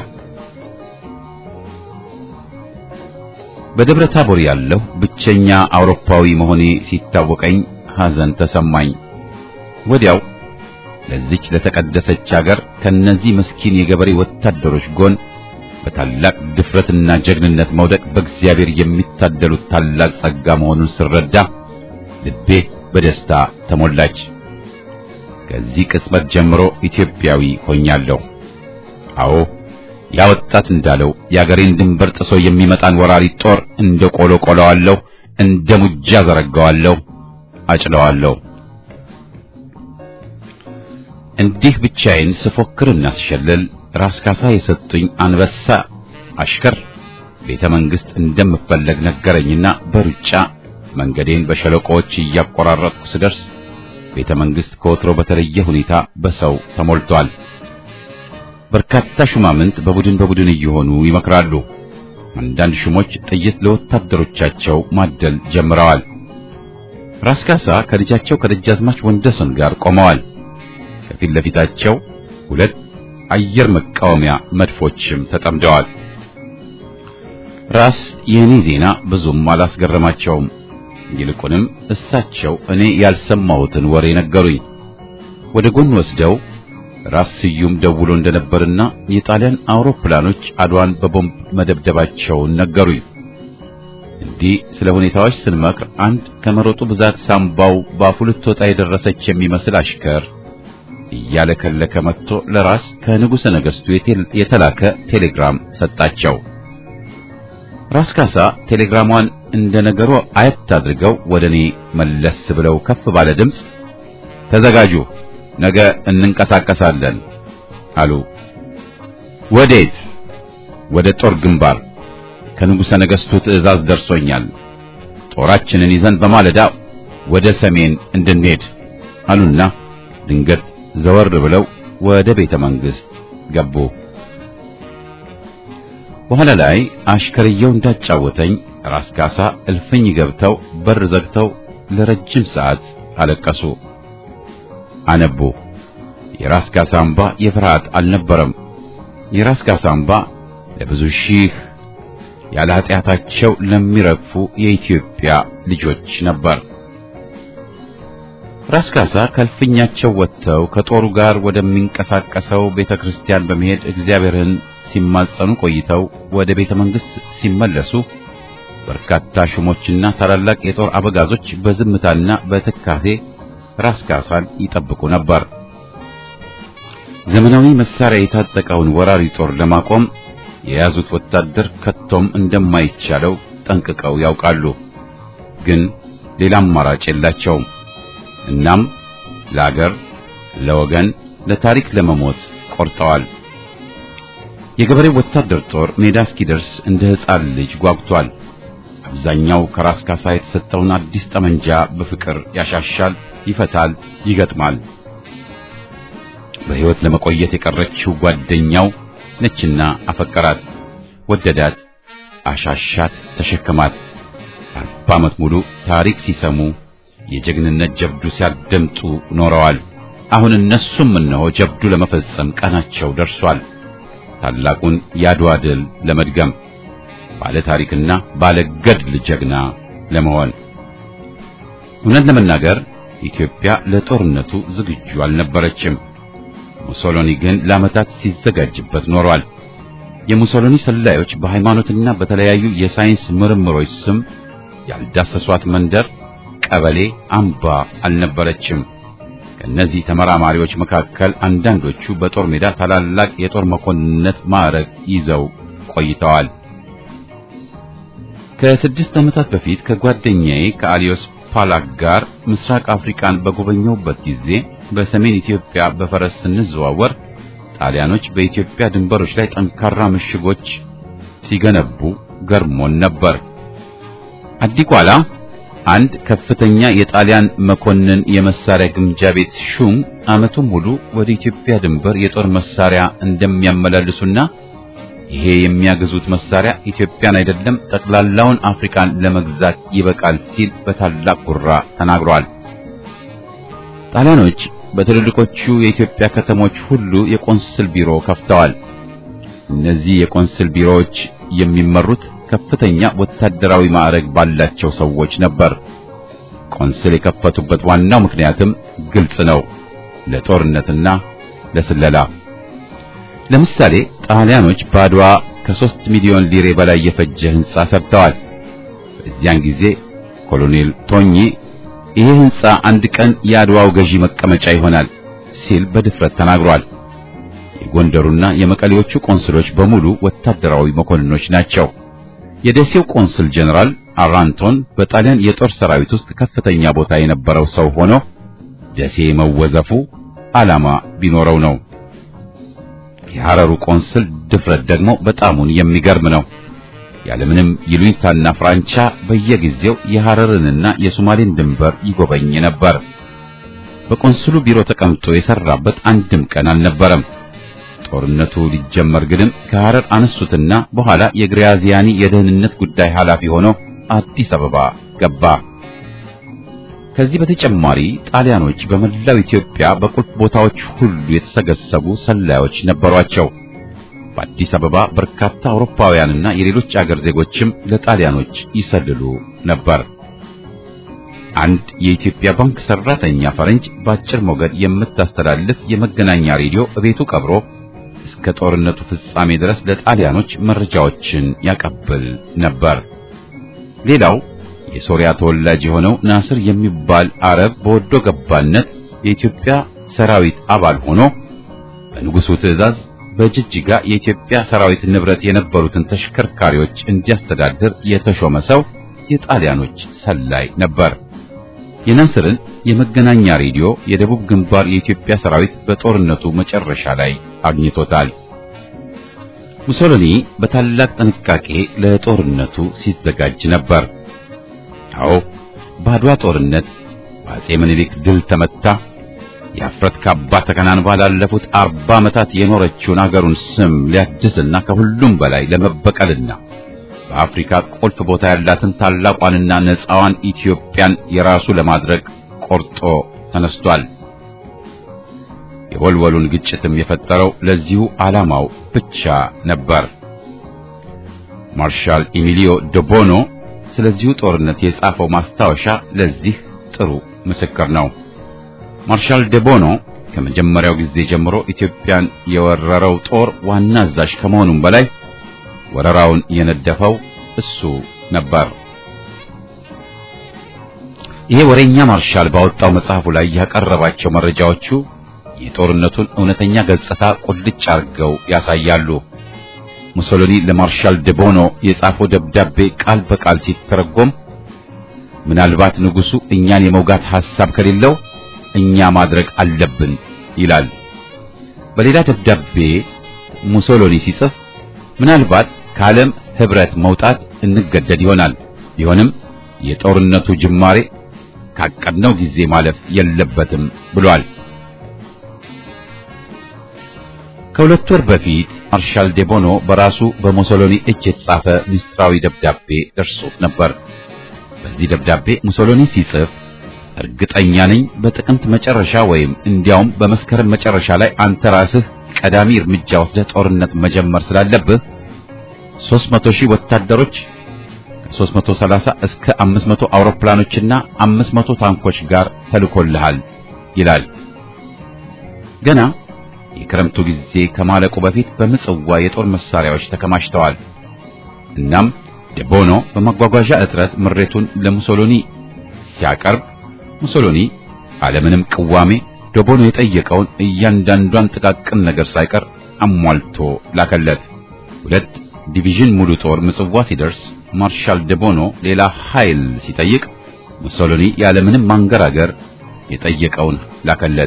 በደብረ ታቦር ያለው ብቸኛ አውሮፓዊ መሆኔ ሲታወቀኝ ሐዘን ተሰማኝ። ወዲያው ለዚች ለተቀደሰች ሀገር ከነዚህ ምስኪን የገበሬ ወታደሮች ጎን በታላቅ ድፍረትና ጀግንነት መውደቅ በእግዚአብሔር የሚታደሉት ታላቅ ጸጋ መሆኑን ስረዳ ልቤ በደስታ ተሞላች። ከዚህ ቅጽበት ጀምሮ ኢትዮጵያዊ ሆኛለሁ። አዎ ያ ወጣት እንዳለው የአገሬን ድንበር ጥሶ የሚመጣን ወራሪ ጦር እንደ ቆሎ ቆለዋለሁ፣ እንደ ሙጃ ዘረጋዋለሁ፣ አጭለዋለሁ። እንዲህ ብቻዬን ስፎክርና ስሸልል ራስ ካሳ የሰጡኝ አንበሳ አሽከር ቤተ መንግሥት እንደምፈለግ ነገረኝና በሩጫ መንገዴን በሸለቆዎች እያቆራረጥኩ ስደርስ ቤተ መንግሥት ከወትሮ በተለየ ሁኔታ በሰው ተሞልቷል። በርካታ ሹማምንት በቡድን እየሆኑ ይመክራሉ። አንዳንድ ሹሞች ጥይት ለወታደሮቻቸው ማደል ጀምረዋል። ራስ ካሳ ከልጃቸው ከደጃዝማች ወንደሰን ጋር ቆመዋል። ከፊት ለፊታቸው 2 አየር መቃወሚያ መድፎችም ተጠምደዋል። ራስ የኔ ዜና ብዙም አላስገረማቸውም። ይልቁንም እሳቸው እኔ ያልሰማሁትን ወሬ ነገሩኝ። ወደ ጎን ወስደው ራስ ስዩም ደውሎ እንደነበርና የጣሊያን አውሮፕላኖች አድዋን በቦምብ መደብደባቸውን ነገሩኝ። እንዲህ ስለ ሁኔታዎች ስንመክር አንድ ከመሮጡ ብዛት ሳምባው ባፉ ልትወጣ የደረሰች የሚመስል አሽከር እያለከለከ መጥቶ ለራስ ከንጉሠ ነገሥቱ የተላከ ቴሌግራም ሰጣቸው። ራስ ካሳ ቴሌግራሟን እንደ ነገሩ አየት አድርገው ወደኔ መለስ ብለው ከፍ ባለ ድምፅ ተዘጋጁ፣ ነገ እንንቀሳቀሳለን አሉ። ወዴት? ወደ ጦር ግንባር። ከንጉሠ ነገሥቱ ትዕዛዝ ደርሶኛል። ጦራችንን ይዘን በማለዳ ወደ ሰሜን እንድንሄድ አሉና ድንገት ዘወር ብለው ወደ ቤተ መንግሥት ገቡ። በኋላ ላይ አሽከርየው እንዳጫወተኝ ራስ ካሳ እልፍኝ ገብተው በር ዘግተው ለረጅም ሰዓት አለቀሱ፣ አነቡ። የራስ ካሳ እንባ የፍርሃት አልነበረም። የራስ ካሳ እንባ ለብዙ ሺህ ያለ ኃጢአታቸው ለሚረግፉ የኢትዮጵያ ልጆች ነበር። ራስ ካሳ ከልፍኛቸው ወጥተው ከጦሩ ጋር ወደሚንቀሳቀሰው ቤተክርስቲያን በመሄድ እግዚአብሔርን ሲማጸኑ ቆይተው ወደ ቤተ መንግሥት ሲመለሱ በርካታ ሹሞችና ታላላቅ የጦር አበጋዞች በዝምታና በትካዜ ራስ ካሳን ይጠብቁ ነበር። ዘመናዊ መሳሪያ የታጠቀውን ወራሪ ጦር ለማቆም የያዙት ወታደር ከቶም እንደማይቻለው ጠንቅቀው ያውቃሉ። ግን ሌላ አማራጭ የላቸውም። እናም ለአገር፣ ለወገን፣ ለታሪክ ለመሞት ቆርጠዋል። የገበሬው ወታደር ጦር ሜዳ እስኪደርስ እንደ ሕፃን ልጅ ጓጉቷል። አብዛኛው ከራስ ካሳ የተሰጠውን አዲስ ጠመንጃ በፍቅር ያሻሻል፣ ይፈታል፣ ይገጥማል። በሕይወት ለመቆየት የቀረችው ጓደኛው ነችና አፈቀራት፣ ወደዳት፣ አሻሻት፣ ተሸከማት። 40 ዓመት ሙሉ ታሪክ ሲሰሙ የጀግንነት ጀብዱ ሲያደምጡ ኖረዋል። አሁን እነሱም እነሆ ጀብዱ ለመፈጸም ቀናቸው ደርሷል። ታላቁን የአድዋ ድል ለመድገም ባለ ታሪክና ባለ ገድል ጀግና ለመሆን። እውነት ለመናገር ኢትዮጵያ ለጦርነቱ ዝግጁ አልነበረችም። ሙሶሎኒ ግን ለዓመታት ሲዘጋጅበት ኖሯል። የሙሶሎኒ ሰላዮች በሃይማኖትና በተለያዩ የሳይንስ ምርምሮች ስም ያልዳሰሷት መንደር፣ ቀበሌ፣ አምባ አልነበረችም። ከነዚህ ተመራማሪዎች መካከል አንዳንዶቹ በጦር ሜዳ ታላላቅ የጦር መኮንነት ማዕረግ ይዘው ቆይተዋል። ከ6 ዓመታት በፊት ከጓደኛዬ ከአሊዮስ ፓላክ ጋር ምስራቅ አፍሪካን በጎበኘሁበት ጊዜ በሰሜን ኢትዮጵያ በፈረስ ስንዘዋወር ጣሊያኖች በኢትዮጵያ ድንበሮች ላይ ጠንካራ ምሽጎች ሲገነቡ ገርሞን ነበር። አዲቋላ አንድ ከፍተኛ የጣሊያን መኮንን የመሳሪያ ግምጃ ቤት ሹም ዓመቱን ሙሉ ወደ ኢትዮጵያ ድንበር የጦር መሳሪያ እንደሚያመላልሱና ይሄ የሚያገዙት መሳሪያ ኢትዮጵያን አይደለም ጠቅላላውን አፍሪካን ለመግዛት ይበቃል ሲል በታላቅ ጉራ ተናግሯል። ጣሊያኖች በትልልቆቹ የኢትዮጵያ ከተሞች ሁሉ የቆንስል ቢሮ ከፍተዋል። እነዚህ የቆንስል ቢሮዎች የሚመሩት ከፍተኛ ወታደራዊ ማዕረግ ባላቸው ሰዎች ነበር። ቆንስል የከፈቱበት ዋናው ምክንያትም ግልጽ ነው፣ ለጦርነትና ለስለላ። ለምሳሌ ጣሊያኖች በአድዋ ከ3 ሚሊዮን ሊሬ በላይ የፈጀ ሕንጻ ሰርተዋል። በዚያን ጊዜ ኮሎኔል ቶኚ ይሄ ሕንጻ አንድ ቀን የአድዋው ገዢ መቀመጫ ይሆናል ሲል በድፍረት ተናግሯል። የጎንደሩና የመቀሌዎቹ ቆንስሎች በሙሉ ወታደራዊ መኮንኖች ናቸው። የደሴው ቆንስል ጀነራል አራንቶን በጣሊያን የጦር ሰራዊት ውስጥ ከፍተኛ ቦታ የነበረው ሰው ሆኖ ደሴ መወዘፉ ዓላማ ቢኖረው ነው። የሐረሩ ቆንስል ድፍረት ደግሞ በጣሙን የሚገርም ነው። ያለምንም ይሉኝታና ፍራንቻ በየጊዜው የሐረርንና የሶማሌን ድንበር ይጎበኝ ነበር። በቆንስሉ ቢሮ ተቀምጦ የሰራበት አንድም ቀን አልነበረም። ጦርነቱ ሊጀመር ግን ከሐረር አነሱትና በኋላ የግራዚያኒ የደህንነት ጉዳይ ኃላፊ ሆኖ አዲስ አበባ ገባ። ከዚህ በተጨማሪ ጣሊያኖች በመላው ኢትዮጵያ በቁልፍ ቦታዎች ሁሉ የተሰገሰቡ ሰላዮች ነበሯቸው። በአዲስ አበባ በርካታ አውሮፓውያንና የሌሎች አገር ዜጎችም ለጣሊያኖች ይሰልሉ ነበር። አንድ የኢትዮጵያ ባንክ ሰራተኛ ፈረንጅ በአጭር ሞገድ የምታስተላልፍ የመገናኛ ሬዲዮ ቤቱ ቀብሮ እስከ ጦርነቱ ፍጻሜ ድረስ ለጣሊያኖች መረጃዎችን ያቀብል ነበር። ሌላው የሶሪያ ተወላጅ የሆነው ናስር የሚባል አረብ በወዶ ገባነት የኢትዮጵያ ሰራዊት አባል ሆኖ በንጉሱ ትዕዛዝ በጅጅጋ የኢትዮጵያ ሰራዊት ንብረት የነበሩትን ተሽከርካሪዎች እንዲያስተዳድር የተሾመ ሰው የጣሊያኖች ሰላይ ነበር። የናስርን የመገናኛ ሬዲዮ የደቡብ ግንባር የኢትዮጵያ ሰራዊት በጦርነቱ መጨረሻ ላይ አግኝቶታል። ሙሶሎኒ በታላቅ ጥንቃቄ ለጦርነቱ ሲዘጋጅ ነበር። አዎ በአድዋ ጦርነት በአጼ ምኒልክ ድል ተመታ። የአፍረት ካባ ተከናንባ ላለፉት 40 ዓመታት የኖረችውን አገሩን ስም ሊያድስና ከሁሉም በላይ ለመበቀልና በአፍሪካ ቁልፍ ቦታ ያላትን ታላቋንና ነፃዋን ኢትዮጵያን የራሱ ለማድረግ ቆርጦ ተነስቷል። የወልወሉን ግጭትም የፈጠረው ለዚሁ ዓላማው ብቻ ነበር። ማርሻል ኢሚሊዮ ደቦኖ ስለዚሁ ጦርነት የጻፈው ማስታወሻ ለዚህ ጥሩ ምስክር ነው። ማርሻል ደቦኖ ከመጀመሪያው ጊዜ ጀምሮ ኢትዮጵያን የወረረው ጦር ዋና አዛዥ ከመሆኑም በላይ ወረራውን የነደፈው እሱ ነበር። ይሄ ወሬኛ ማርሻል ባወጣው መጽሐፉ ላይ ያቀረባቸው መረጃዎቹ የጦርነቱን እውነተኛ ገጽታ ቁልጭ አድርገው ያሳያሉ። ሙሶሎኒ ለማርሻል ደቦኖ የጻፈው ደብዳቤ ቃል በቃል ሲተረጎም ምናልባት ንጉሱ እኛን የመውጋት ሐሳብ ከሌለው እኛ ማድረግ አለብን ይላል። በሌላ ደብዳቤ ሙሶሎኒ ሲጽፍ ምናልባት ከዓለም ህብረት መውጣት እንገደድ ይሆናል፣ ቢሆንም የጦርነቱ ጅማሬ ካቀድነው ጊዜ ማለፍ የለበትም ብሏል። ከሁለት ወር በፊት ማርሻል ደቦኖ በራሱ በሙሶሎኒ እጅ የተጻፈ ሚስጥራዊ ደብዳቤ ደርሶት ነበር። በዚህ ደብዳቤ ሙሶሎኒ ሲጽፍ እርግጠኛ ነኝ በጥቅምት መጨረሻ ወይም እንዲያውም በመስከረም መጨረሻ ላይ አንተ ራስህ ቀዳሚ እርምጃ ወስደህ ጦርነት መጀመር ስላለብህ 300,000 ወታደሮች ከ330 እስከ 500 አውሮፕላኖችና 500 ታንኮች ጋር ተልኮልሃል ይላል። ገና የክረምቱ ጊዜ ከማለቁ በፊት በምጽዋ የጦር መሳሪያዎች ተከማችተዋል። እናም ደቦኖ በማጓጓዣ እጥረት ምሬቱን ለሙሶሎኒ ሲያቀርብ ሙሶሎኒ ዓለምንም ቅዋሜ ደቦኖ የጠየቀውን እያንዳንዷን ጥቃቅን ነገር ሳይቀር አሟልቶ ላከለት። 2 ዲቪዥን ሙሉ ጦር ምጽዋ ሲደርስ ማርሻል ደቦኖ ሌላ ኃይል ሲጠይቅ ሙሶሎኒ ያለምንም ማንገራገር የጠየቀውን ላከለት።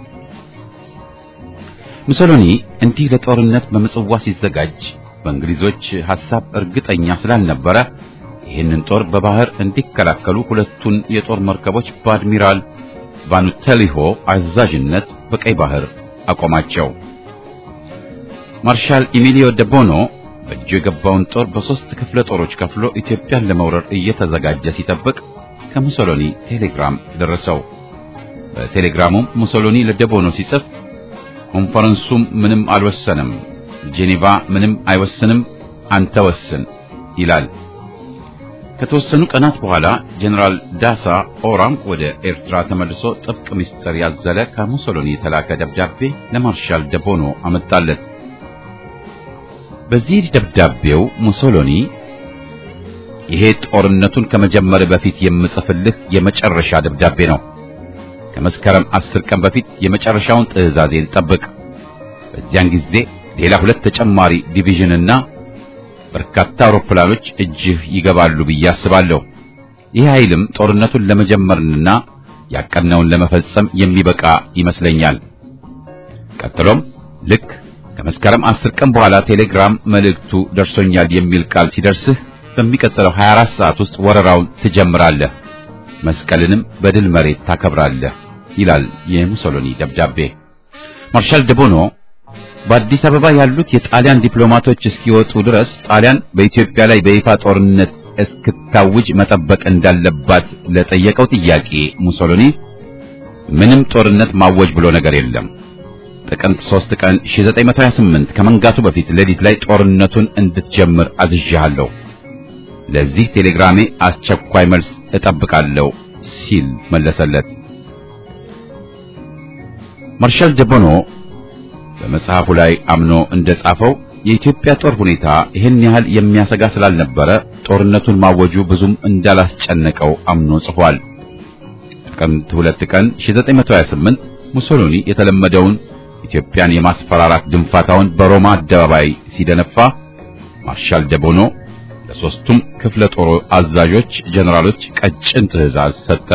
ሙሶሎኒ እንዲህ ለጦርነት በምጽዋ ሲዘጋጅ በእንግሊዞች ሐሳብ እርግጠኛ ስላልነበረ ይህንን ጦር በባህር እንዲከላከሉ 2ቱን የጦር መርከቦች በአድሚራል ቫኑቴሊሆ አዛዥነት በቀይ ባህር አቆማቸው። ማርሻል ኢሚሊዮ ደቦኖ በእጁ የገባውን ጦር በ3 ክፍለ ጦሮች ከፍሎ ኢትዮጵያን ለመውረር እየተዘጋጀ ሲጠብቅ ከሙሶሎኒ ቴሌግራም ደረሰው። በቴሌግራሙም ሙሶሎኒ ለደቦኖ ሲጽፍ ኮንፈረንሱም ምንም አልወሰነም፣ ጄኔቫ ምንም አይወስንም፣ አንተ ወስን ይላል። ከተወሰኑ ቀናት በኋላ ጀነራል ዳሳ ኦራም ወደ ኤርትራ ተመልሶ ጥብቅ ሚስጥር ያዘለ ከሙሶሎኒ የተላከ ደብዳቤ ለማርሻል ደቦኖ አመጣለት። በዚህ ደብዳቤው ሙሶሎኒ ይሄ ጦርነቱን ከመጀመር በፊት የምጽፍልህ የመጨረሻ ደብዳቤ ነው። ከመስከረም 10 ቀን በፊት የመጨረሻውን ትዕዛዜን ጠብቅ። በዚያን ጊዜ ሌላ 2 ተጨማሪ ዲቪዥንና በርካታ አውሮፕላኖች እጅህ ይገባሉ ብዬ አስባለሁ። ይህ ኃይልም ጦርነቱን ለመጀመርና ያቀድነውን ለመፈጸም የሚበቃ ይመስለኛል። ቀጥሎም ልክ ከመስከረም 10 ቀን በኋላ ቴሌግራም መልእክቱ ደርሶኛል የሚል ቃል ሲደርስህ በሚቀጥለው 24 ሰዓት ውስጥ ወረራውን ትጀምራለህ፣ መስቀልንም በድል መሬት ታከብራለህ ይላል የሙሶሎኒ ደብዳቤ። ማርሻል ደቦኖ በአዲስ አበባ ያሉት የጣሊያን ዲፕሎማቶች እስኪወጡ ድረስ ጣሊያን በኢትዮጵያ ላይ በይፋ ጦርነት እስክታውጅ መጠበቅ እንዳለባት ለጠየቀው ጥያቄ ሙሶሎኒ ምንም ጦርነት ማወጅ ብሎ ነገር የለም፣ ጥቅምት 3 ቀን 1928 ከመንጋቱ በፊት ሌሊት ላይ ጦርነቱን እንድትጀምር አዝዣለሁ፣ ለዚህ ቴሌግራሜ አስቸኳይ መልስ እጠብቃለሁ ሲል መለሰለት። ማርሻል ደቦኖ በመጽሐፉ ላይ አምኖ እንደጻፈው የኢትዮጵያ ጦር ሁኔታ ይህን ያህል የሚያሰጋ ስላልነበረ ጦርነቱን ማወጁ ብዙም እንዳላስጨነቀው አምኖ ጽፏል። ጥቅምት 2 ቀን 1928 ሙሶሎኒ የተለመደውን ኢትዮጵያን የማስፈራራት ድንፋታውን በሮማ አደባባይ ሲደነፋ ማርሻል ደቦኖ ለሶስቱም ክፍለ ጦር አዛዦች ጀነራሎች ቀጭን ትዕዛዝ ሰጠ።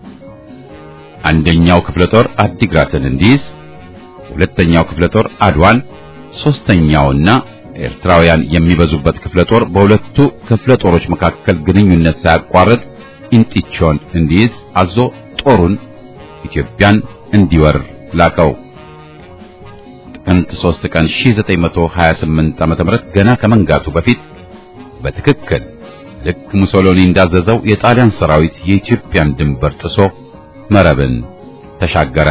አንደኛው ክፍለ ጦር አዲግራትን እንዲይዝ፣ ሁለተኛው ክፍለ ጦር አድዋን፣ ሶስተኛውና ኤርትራውያን የሚበዙበት ክፍለ ጦር በሁለቱ ክፍለ ጦሮች መካከል ግንኙነት ሳያቋርጥ ኢንጢቾን እንዲይዝ አዞ ጦሩን ኢትዮጵያን እንዲወር ላከው። ጥቅምት 3 ቀን 1928 ዓ.ም ገና ከመንጋቱ በፊት በትክክል ልክ ሙሶሎኒ እንዳዘዘው የጣሊያን ሰራዊት የኢትዮጵያን ድንበር ጥሶ መረብን ተሻገረ።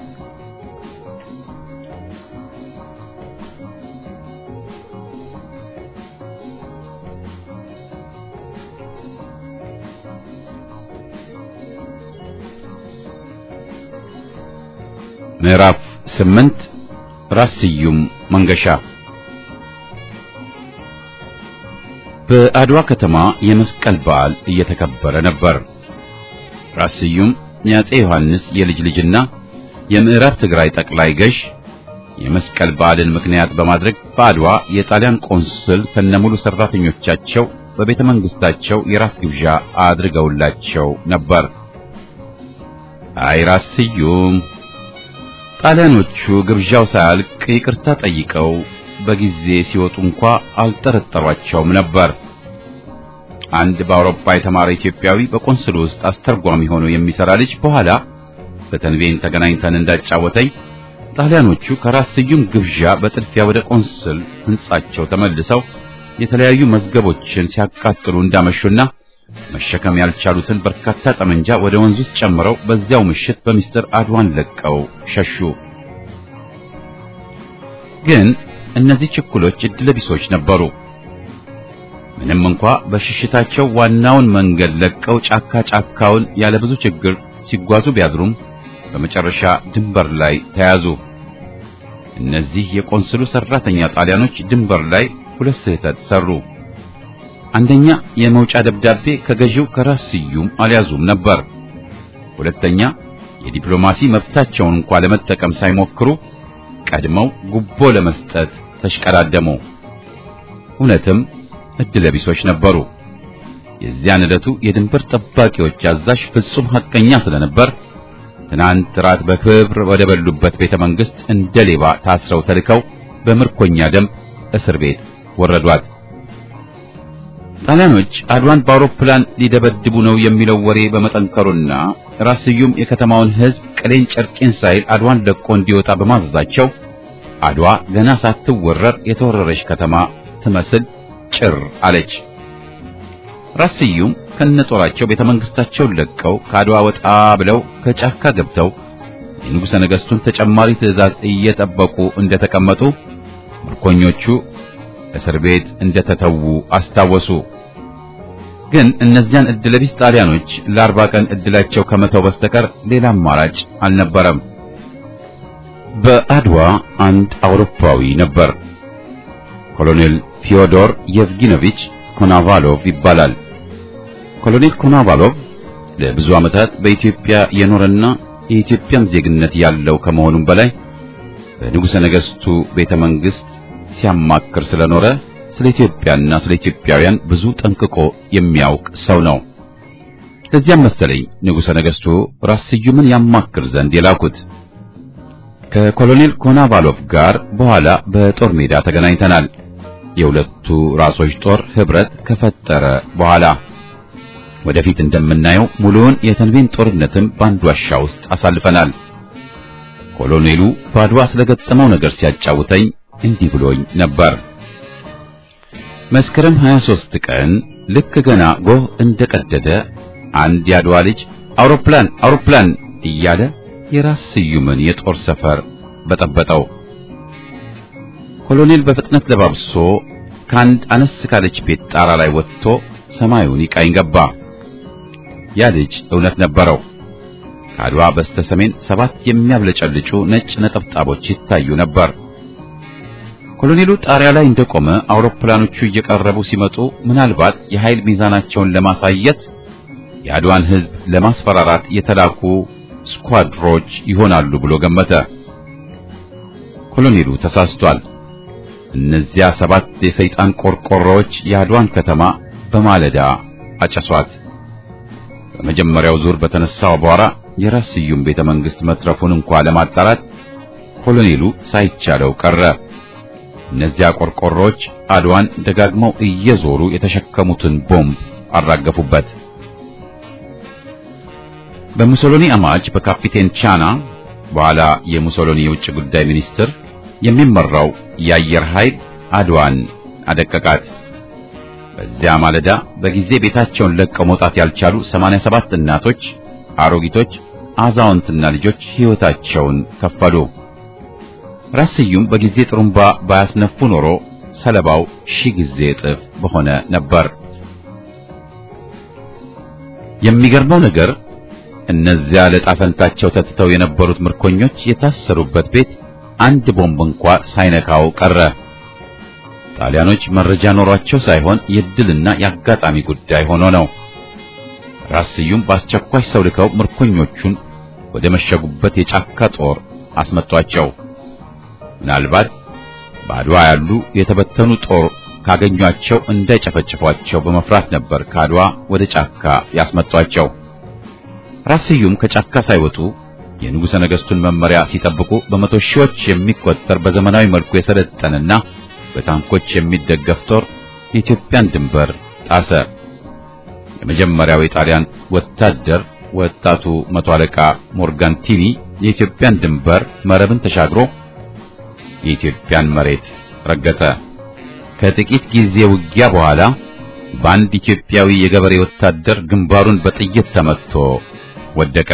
ምዕራፍ 8 ራስ ስዩም መንገሻ። በአድዋ ከተማ የመስቀል በዓል እየተከበረ ነበር። ራስ ስዩም የአፄ ዮሐንስ የልጅ ልጅና የምዕራብ ትግራይ ጠቅላይ ገዥ የመስቀል በዓልን ምክንያት በማድረግ በአድዋ የጣሊያን ቆንስል ከነሙሉ ሰራተኞቻቸው በቤተ መንግስታቸው የራት ግብዣ አድርገውላቸው ነበር። አይ ራስ ስዩም ጣሊያኖቹ ግብዣው ሳያልቅ ይቅርታ ጠይቀው በጊዜ ሲወጡ እንኳን አልጠረጠሯቸውም ነበር። አንድ በአውሮፓ የተማረ ኢትዮጵያዊ በቆንስሉ ውስጥ አስተርጓሚ ሆኖ የሚሰራ ልጅ በኋላ በተንቤን ተገናኝተን እንዳጫወተኝ ጣሊያኖቹ ከራስ ስዩም ግብዣ በጥድፊያ ወደ ቆንስል ህንጻቸው ተመልሰው የተለያዩ መዝገቦችን ሲያቃጥሉ እንዳመሹና መሸከም ያልቻሉትን በርካታ ጠመንጃ ወደ ወንዝ ውስጥ ጨምረው በዚያው ምሽት በሚስጥር አድዋን ለቀው ሸሹ። ግን እነዚህ ችኩሎች እድለቢሶች ነበሩ። ምንም እንኳን በሽሽታቸው ዋናውን መንገድ ለቀው ጫካውን ያለ ብዙ ችግር ሲጓዙ ቢያድሩም በመጨረሻ ድንበር ላይ ተያዙ። እነዚህ የቆንስሉ ሰራተኛ ጣሊያኖች ድንበር ላይ ሁለት ስህተት ሰሩ። አንደኛ የመውጫ ደብዳቤ ከገዢው ከራስ ስዩም አልያዙም ነበር። ሁለተኛ የዲፕሎማሲ መብታቸውን እንኳን ለመጠቀም ሳይሞክሩ ቀድመው ጉቦ ለመስጠት ተሽቀዳደሙ። እውነትም እድለቢሶች ነበሩ። የዚያን ዕለቱ የድንበር ጠባቂዎች አዛዥ ፍጹም ሐቀኛ ስለነበር ትናንት ራት በክብር ወደ በሉበት ቤተ መንግስት እንደ ሌባ ታስረው ተልከው በምርኮኛ ደም እስር ቤት ወረዷት። ጣሊያኖች አድዋን በአውሮፕላን ሊደበድቡ ነው የሚለው ወሬ በመጠንከሩና ራስ ስዩም የከተማውን ሕዝብ ቅሌን ጨርቄን ሳይል አድዋን ለቆ እንዲወጣ በማዘዛቸው አድዋ ገና ሳትወረር የተወረረች ከተማ ትመስል ጭር አለች። ራስ ስዩም ከነጦራቸው ቤተ መንግስታቸውን ለቀው ከአድዋ ወጣ ብለው ከጫካ ገብተው የንጉሠ ነገሥቱን ተጨማሪ ትዕዛዝ እየጠበቁ እንደተቀመጡ ምርኮኞቹ እስር ቤት እንደተተዉ አስታወሱ። ግን እነዚያን እድለቢስ ጣሊያኖች ለ40 ቀን እድላቸው ከመተው በስተቀር ሌላ አማራጭ አልነበረም። በአድዋ አንድ አውሮፓዊ ነበር። ኮሎኔል ፊዮዶር የቭጊኖቪች ኮናቫሎቭ ይባላል። ኮሎኔል ኮናቫሎቭ ለብዙ ዓመታት በኢትዮጵያ የኖረና የኢትዮጵያን ዜግነት ያለው ከመሆኑም በላይ በንጉሠ ነገሥቱ ቤተ መንግስት ሲያማክር ስለኖረ ስለ ኢትዮጵያና ስለ ኢትዮጵያውያን ብዙ ጠንቅቆ የሚያውቅ ሰው ነው። ለዚያም መሰለኝ ንጉሠ ነገሥቱ ራስ ስዩምን ያማክር ዘንድ የላኩት። ከኮሎኔል ኮናቫሎቭ ጋር በኋላ በጦር ሜዳ ተገናኝተናል። የሁለቱ ራሶች ጦር ህብረት ከፈጠረ በኋላ ወደፊት እንደምናየው ሙሉውን የተንቤን ጦርነትም በአንድ ዋሻ ውስጥ አሳልፈናል። ኮሎኔሉ በአድዋ ስለገጠመው ነገር ሲያጫውተኝ እንዲህ ብሎኝ ነበር። መስከረም 23 ቀን ልክ ገና ጎህ እንደቀደደ አንድ የአድዋ ልጅ አውሮፕላን እያለ የራስ ስዩምን የጦር ሰፈር በጠበጠው። ኮሎኔል በፍጥነት ለባብሶ ከአንድ አነስ ካለች ቤት ጣራ ላይ ወጥቶ ሰማዩን ይቃኝ ገባ። ያ ልጅ እውነት ነበረው። ከአድዋ በስተሰሜን 7 የሚያብለጨልጩ ነጭ ነጠብጣቦች ይታዩ ነበር። ኮሎኔሉ ጣሪያ ላይ እንደቆመ አውሮፕላኖቹ እየቀረቡ ሲመጡ ምናልባት የኃይል ሚዛናቸውን ለማሳየት የአድዋን ሕዝብ ለማስፈራራት የተላኩ ስኳድሮች ይሆናሉ ብሎ ገመተ። ኮሎኔሉ ተሳስቷል። እነዚያ 7 የሰይጣን ቆርቆሮዎች የአድዋን ከተማ በማለዳ አጨሷት። በመጀመሪያው ዙር በተነሳው አቧራ የራስ ስዩም ቤተ መንግስት መትረፉን እንኳን ለማጣራት ኮሎኔሉ ሳይቻለው ቀረ። እነዚያ ቆርቆሮዎች አድዋን ደጋግመው እየዞሩ የተሸከሙትን ቦምብ አራገፉበት። በሙሶሎኒ አማች በካፒቴን ቻና በኋላ የሙሶሎኒ የውጭ ጉዳይ ሚኒስትር የሚመራው የአየር ኃይል አድዋን አደቀቃት። በዚያ ማለዳ በጊዜ ቤታቸውን ለቀው መውጣት ያልቻሉ 87 እናቶች፣ አሮጊቶች፣ አዛውንትና ልጆች ሕይወታቸውን ከፈሉ። ራስ ስዩም በጊዜ ጥሩምባ ባያስነፉ ኖሮ ሰለባው 1000 ጊዜ እጥፍ በሆነ ነበር። የሚገርመው ነገር እነዚያ ለጣፈንታቸው ተትተው የነበሩት ምርኮኞች የታሰሩበት ቤት አንድ ቦምብ እንኳን ሳይነካው ቀረ። ጣሊያኖች መረጃ ኖሯቸው ሳይሆን የድልና የአጋጣሚ ጉዳይ ሆኖ ነው። ራስ ስዩም በአስቸኳይ ሰው ልከው ምርኮኞቹን ወደ መሸጉበት የጫካ ጦር አስመጧቸው። ምናልባት በአድዋ ያሉ የተበተኑ ጦር ካገኟቸው እንዳይጨፈጭፏቸው በመፍራት ነበር ከአድዋ ወደ ጫካ ያስመጧቸው። ራስ ስዩም ከጫካ ሳይወጡ የንጉሠ ነገሥቱን መመሪያ ሲጠብቁ በመቶ ሺዎች የሚቆጠር በዘመናዊ መልኩ የሰለጠነና በታንኮች የሚደገፍ ጦር የኢትዮጵያን ድንበር ጣሰ። የመጀመሪያው የጣሊያን ወታደር ወጣቱ መቶ አለቃ ሞርጋንቲኒ የኢትዮጵያን ድንበር መረብን ተሻግሮ የኢትዮጵያን መሬት ረገጠ። ከጥቂት ጊዜ ውጊያ በኋላ በአንድ ኢትዮጵያዊ የገበሬ ወታደር ግንባሩን በጥይት ተመትቶ ወደቀ።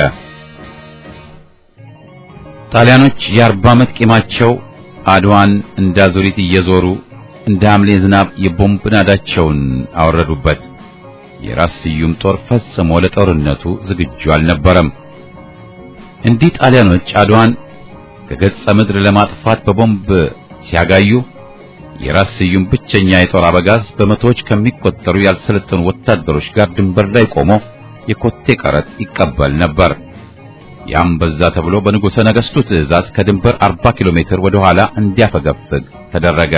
ጣሊያኖች የ40 ዓመት ቂማቸው አድዋን እንዳዙሪት እየዞሩ እንደ ሐምሌ ዝናብ የቦምብ ናዳቸውን አወረዱበት። የራስ ስዩም ጦር ፈጽሞ ለጦርነቱ ዝግጁ አልነበረም። እንዲህ ጣሊያኖች አድዋን ከገጸ ምድር ለማጥፋት በቦምብ ሲያጋዩ የራስ ስዩም ብቸኛ የጦር አበጋዝ በመቶዎች ከሚቆጠሩ ያልሰለጠኑ ወታደሮች ጋር ድንበር ላይ ቆሞ የኮቴ ቀረጥ ይቀበል ነበር። ያም በዛ ተብሎ በንጉሠ ነገሥቱ ትዕዛዝ ከድንበር 40 ኪሎ ሜትር ወደ ኋላ እንዲያፈገፍግ ተደረገ።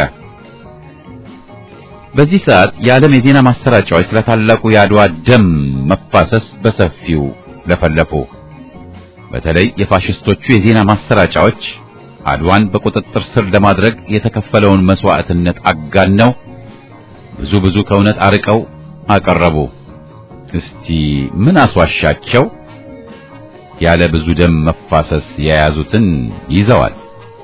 በዚህ ሰዓት የዓለም የዜና ማሰራጫዎች ስለ ታላቁ የአድዋ ደም መፋሰስ በሰፊው ለፈለፉ። በተለይ የፋሽስቶቹ የዜና ማሰራጫዎች አድዋን በቁጥጥር ስር ለማድረግ የተከፈለውን መስዋዕትነት አጋነው ብዙ ከእውነት አርቀው አቀረቡ። እስቲ ምን አስዋሻቸው? ያለ ብዙ ደም መፋሰስ የያዙትን ይዘዋል።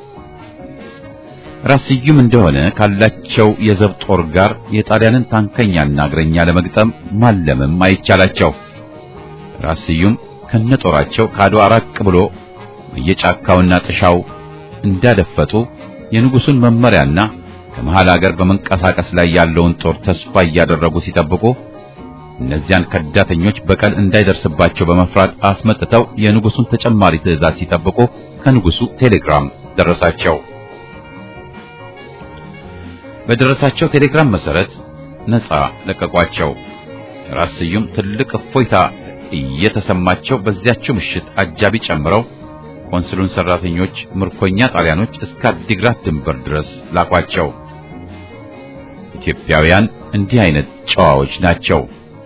ራስ ስዩም እንደሆነ ካላቸው የዘብ ጦር ጋር የጣሊያንን ታንከኛና እግረኛ ለመግጠም ማለምም አይቻላቸው። ራስ ስዩም ከነጦራቸው ከአድዋ ራቅ ብሎ በየጫካውና ጥሻው እንዳደፈጡ የንጉሡን መመሪያና ከመሃል ሀገር በመንቀሳቀስ ላይ ያለውን ጦር ተስፋ እያደረጉ ሲጠብቁ እነዚያን ከዳተኞች በቀል እንዳይደርስባቸው በመፍራት አስመጥተው የንጉሡን ተጨማሪ ትዕዛዝ ሲጠብቁ ከንጉሡ ቴሌግራም ደረሳቸው። በደረሳቸው ቴሌግራም መሰረት ነፃ ለቀቋቸው። ራስ ስዩም ትልቅ እፎይታ እየተሰማቸው በዚያቸው ምሽት አጃቢ ጨምረው ቆንስሉን ሰራተኞች ምርኮኛ ጣሊያኖች እስከ አዲግራት ድንበር ድረስ ላኳቸው። ኢትዮጵያውያን እንዲህ አይነት ጨዋዎች ናቸው።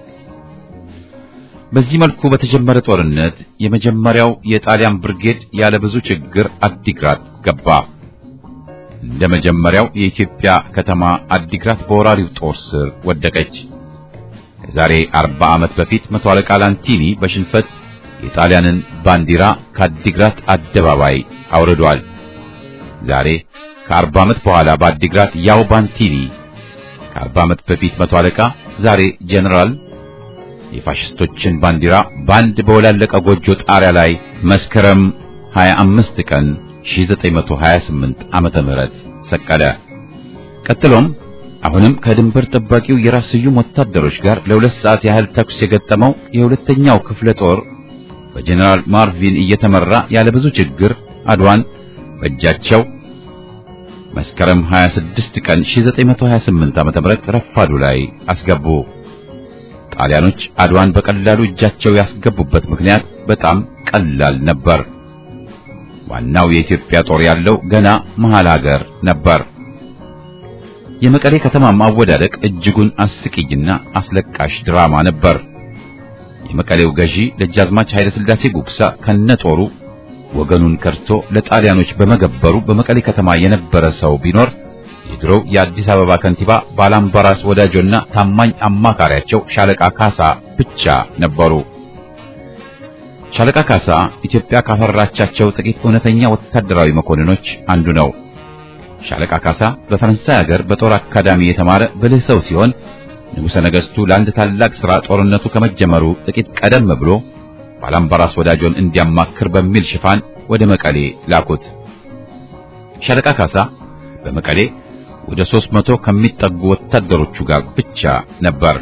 በዚህ መልኩ በተጀመረ ጦርነት የመጀመሪያው የጣሊያን ብርጌድ ያለ ብዙ ችግር አዲግራት ገባ። እንደ መጀመሪያው የኢትዮጵያ ከተማ አዲግራት በወራሪው ጦር ስር ወደቀች። ከዛሬ 40 ዓመት በፊት መቶ አለቃ ላንቲኒ በሽንፈት የጣሊያንን ባንዲራ ከአዲግራት አደባባይ አውርዷል። ዛሬ ከ40 ዓመት በኋላ በአዲግራት ያው ባንቲኒ ከ40 ዓመት በፊት መቶ አለቃ ዛሬ ጄኔራል የፋሽስቶችን ባንዲራ ባንድ በወላለቀ ጎጆ ጣሪያ ላይ መስከረም 25 ቀን 1928 ዓመተ ምህረት ሰቀለ። ቀጥሎም አሁንም ከድንበር ጠባቂው የራስ ስዩም ወታደሮች ጋር ለ2 ሰዓት ያህል ተኩስ የገጠመው የሁለተኛው ክፍለ ጦር በጀነራል ማርቪን እየተመራ ያለ ብዙ ችግር አድዋን በእጃቸው መስከረም 26 ቀን 1928 ዓመተ ምህረት ረፋዱ ላይ አስገቡ። ጣሊያኖች አድዋን በቀላሉ እጃቸው ያስገቡበት ምክንያት በጣም ቀላል ነበር። ዋናው የኢትዮጵያ ጦር ያለው ገና መሃል ሀገር ነበር። የመቀሌ ከተማ ማወዳደቅ እጅጉን አስቂኝና አስለቃሽ ድራማ ነበር። የመቀሌው ገዢ ደጃዝማች ኃይለ ሥላሴ ጉግሳ ከነጦሩ ወገኑን ከርቶ ለጣሊያኖች በመገበሩ በመቀሌ ከተማ የነበረ ሰው ቢኖር የድሮው የአዲስ አበባ ከንቲባ ባላምባራስ ወዳጆና ታማኝ አማካሪያቸው ሻለቃ ካሳ ብቻ ነበሩ። ሻለቃ ካሳ ኢትዮጵያ ካፈራቻቸው ጥቂት እውነተኛ ወታደራዊ መኮንኖች አንዱ ነው። ሻለቃ ካሳ በፈረንሳይ ሀገር በጦር አካዳሚ የተማረ ብልህ ሰው ሲሆን ንጉሠ ነገሥቱ ለአንድ ታላቅ ሥራ ጦርነቱ ከመጀመሩ ጥቂት ቀደም ብሎ ባላምባራስ ወዳጆን እንዲያማክር በሚል ሽፋን ወደ መቀሌ ላኩት። ሻለቃ ካሳ በመቀሌ ወደ 300 ከሚጠጉ ወታደሮቹ ጋር ብቻ ነበር።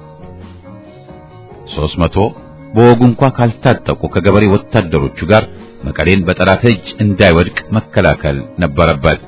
300 በወጉ እንኳን ካልታጠቁ ከገበሬ ወታደሮቹ ጋር መቀሌን በጠላት እጅ እንዳይወድቅ መከላከል ነበረበት።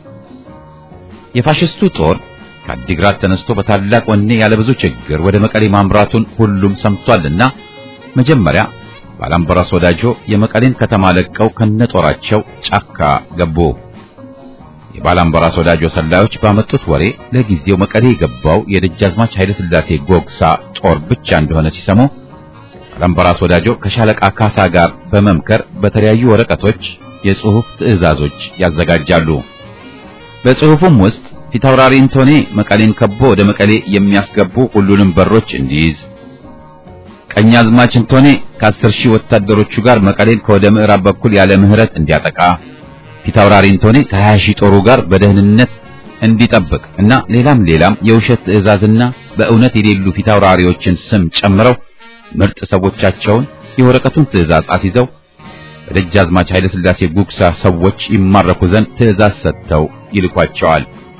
የፋሽስቱ ጦር ከአዲግራት ተነስቶ በታላቅ ወኔ ያለ ብዙ ችግር ወደ መቀሌ ማምራቱን ሁሉም ሰምቷልና መጀመሪያ ባላምበራስ ወዳጆ የመቀሌን ከተማ ለቀው ከነጦራቸው ጫካ ገቡ። የባላምበራስ ወዳጆ ሰላዮች ባመጡት ወሬ ለጊዜው መቀሌ የገባው የደጃዝማች ኃይለ ሥላሴ ጎግሳ ጦር ብቻ እንደሆነ ሲሰሙ ባላምበራስ ወዳጆ ከሻለቃ ካሳ ጋር በመምከር በተለያዩ ወረቀቶች የጽሑፍ ትዕዛዞች ያዘጋጃሉ። በጽሑፉም ውስጥ ፊታውራሪ አንቶኒ መቀሌን ከቦ ወደ መቀሌ የሚያስገቡ ሁሉንም በሮች እንዲይዝ፣ ቀኛዝማች አንቶኒ ከ10,000 ወታደሮቹ ጋር መቀሌን ከወደ ምዕራብ በኩል ያለ ምህረት እንዲያጠቃ፣ ፊታውራሪ አንቶኒ ከ20,000 ጦሩ ጋር በደህንነት እንዲጠብቅ እና ሌላም የውሸት ትዕዛዝና በእውነት የሌሉ ፊታውራሪዎችን ስም ጨምረው ምርጥ ሰዎቻቸውን የወረቀቱን ትዕዛዝ አስይዘው በደጃዝማች ኃይለ ሥላሴ ጉግሳ ሰዎች ይማረኩ ዘንድ ትዕዛዝ ሰጥተው ይልኳቸዋል።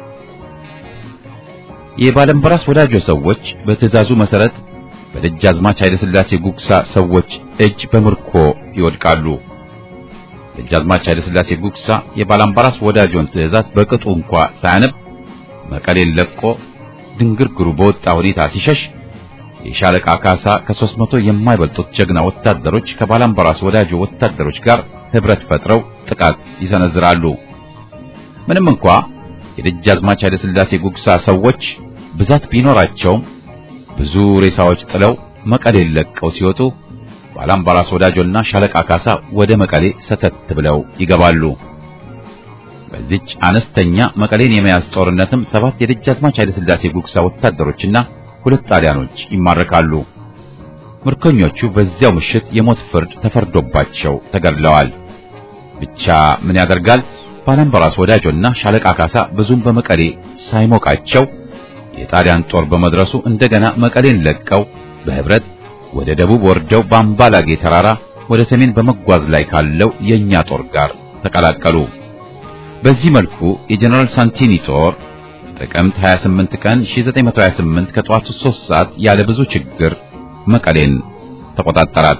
የባላምበራስ ወዳጆ ሰዎች በትዕዛዙ መሰረት በደጃዝማች ኃይለ ሥላሴ ጉግሳ ሰዎች እጅ በምርኮ ይወድቃሉ። ደጃዝማች ኃይለ ሥላሴ ጉግሳ የባላምበራስ ወዳጆን ትዕዛዝ በቅጡ እንኳን ሳያነብ መቀሌን ለቆ ድንግርግሩ በወጣ ሁኔታ ሲሸሽ የሻለቃ ካሳ ከ300 የማይበልጡት ጀግና ወታደሮች ከባላምበራስ ወዳጆ ወታደሮች ጋር ህብረት ፈጥረው ጥቃት ይሰነዝራሉ። ምንም እንኳን የደጃዝማች ኃይለ ሥላሴ ጉግሳ ሰዎች ብዛት ቢኖራቸውም ብዙ ሬሳዎች ጥለው መቀሌን ለቀው ሲወጡ ባላምበራስ ወዳጆና ሻለቃ ካሳ ወደ መቀሌ ሰተት ብለው ይገባሉ። በዚች አነስተኛ መቀሌን የመያዝ ጦርነትም 7 የደጃዝማች ኃይለ ሥላሴ ጉግሳ ወታደሮችና 2 ጣሊያኖች ይማረካሉ። ምርኮኞቹ በዚያው ምሽት የሞት ፍርድ ተፈርዶባቸው ተገድለዋል። ብቻ ምን ያደርጋል ባላምበራስ ወዳጆና ሻለቃ ካሳ ብዙም በመቀሌ ሳይሞቃቸው የጣሊያን ጦር በመድረሱ እንደገና መቀሌን ለቀው በህብረት ወደ ደቡብ ወርደው በአምባላጌ ተራራ ወደ ሰሜን በመጓዝ ላይ ካለው የኛ ጦር ጋር ተቀላቀሉ። በዚህ መልኩ የጀነራል ሳንቲኒ ጦር ጥቅምት 28 ቀን 1928 ከጠዋቱ 3 ሰዓት ያለ ብዙ ችግር መቀሌን ተቆጣጠራት።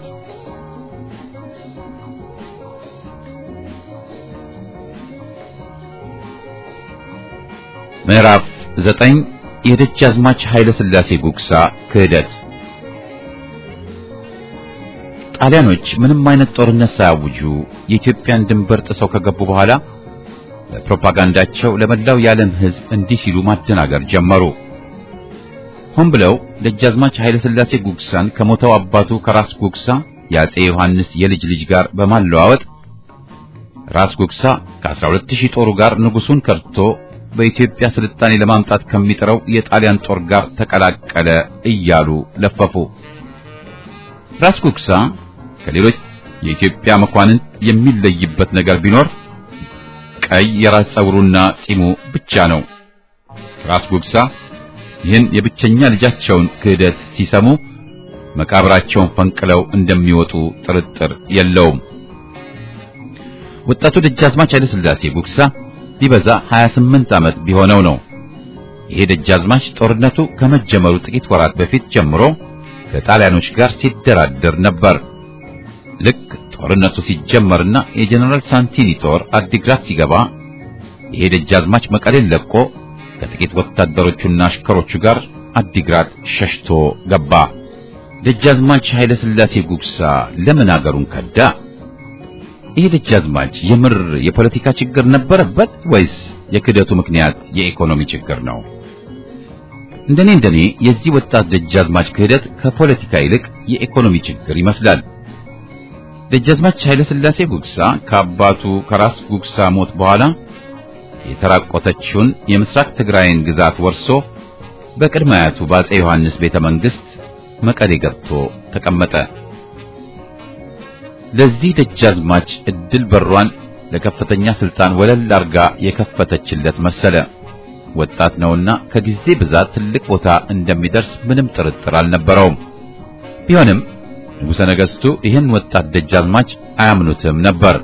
ምዕራፍ 9 የደጃዝማች ኃይለ ሥላሴ ጉግሳ ክህደት። ጣሊያኖች ምንም አይነት ጦርነት ሳያውጁ የኢትዮጵያን ድንበር ጥሰው ከገቡ በኋላ በፕሮፓጋንዳቸው ለመላው የዓለም ሕዝብ እንዲህ ሲሉ ማደናገር ጀመሩ። ሆን ብለው ደጃዝማች ኃይለ ሥላሴ ጉግሳን ከሞተው አባቱ ከራስ ጉግሳ የአፄ ዮሐንስ የልጅ ልጅ ጋር በማለዋወጥ ራስ ጉግሳ ከ12,000 ጦሩ ጋር ንጉሱን ከርቶ በኢትዮጵያ ስልጣኔ ለማምጣት ከሚጥረው የጣሊያን ጦር ጋር ተቀላቀለ እያሉ ለፈፉ። ራስ ጉግሳ ከሌሎች የኢትዮጵያ መኳንንት የሚለይበት ነገር ቢኖር ቀይ የራስ ጸጉሩና ጺሙ ብቻ ነው። ራስ ጉግሳ ይህን የብቸኛ ልጃቸውን ክህደት ሲሰሙ መቃብራቸውን ፈንቅለው እንደሚወጡ ጥርጥር የለውም። ወጣቱ ደጃዝማች ኃይለ ሥላሴ ጉግሳ ቢበዛ 28 ዓመት ቢሆነው ነው። ይሄ ደጃዝማች ጦርነቱ ከመጀመሩ ጥቂት ወራት በፊት ጀምሮ ከጣሊያኖች ጋር ሲደራደር ነበር። ልክ ጦርነቱ ሲጀመርና የጀነራል ሳንቲኒ ጦር አዲግራት ሲገባ ይሄ ደጃዝማች መቀሌን ለቆ ከጥቂት ወታደሮቹና አሽከሮቹ ጋር አዲግራት ሸሽቶ ገባ። ደጃዝማች ኃይለ ሥላሴ ጉግሳ ለምን አገሩን ከዳ? ይሄ ደጃዝማች የምር የፖለቲካ ችግር ነበረበት ወይስ የክደቱ ምክንያት የኢኮኖሚ ችግር ነው? እንደኔ የዚህ ወጣት ደጃዝማች ክህደት ከፖለቲካ ይልቅ የኢኮኖሚ ችግር ይመስላል። ደጃዝማች ኃይለ ሥላሴ ጉግሳ ከአባቱ ከራስ ጉግሳ ሞት በኋላ የተራቆተችውን የምስራቅ ትግራይን ግዛት ወርሶ በቅድመ አያቱ በአፄ ዮሐንስ ቤተ መንግስት መቀሌ ገብቶ ተቀመጠ። ለዚህ ደጃዝማች እድል በሯን ለከፍተኛ ስልጣን ወለል አርጋ የከፈተችለት መሰለ። ወጣት ነውና ከጊዜ ብዛት ትልቅ ቦታ እንደሚደርስ ምንም ጥርጥር አልነበረውም። ቢሆንም ንጉሠ ነገሥቱ ይህን ወጣት ደጃዝማች አያምኑትም ነበር።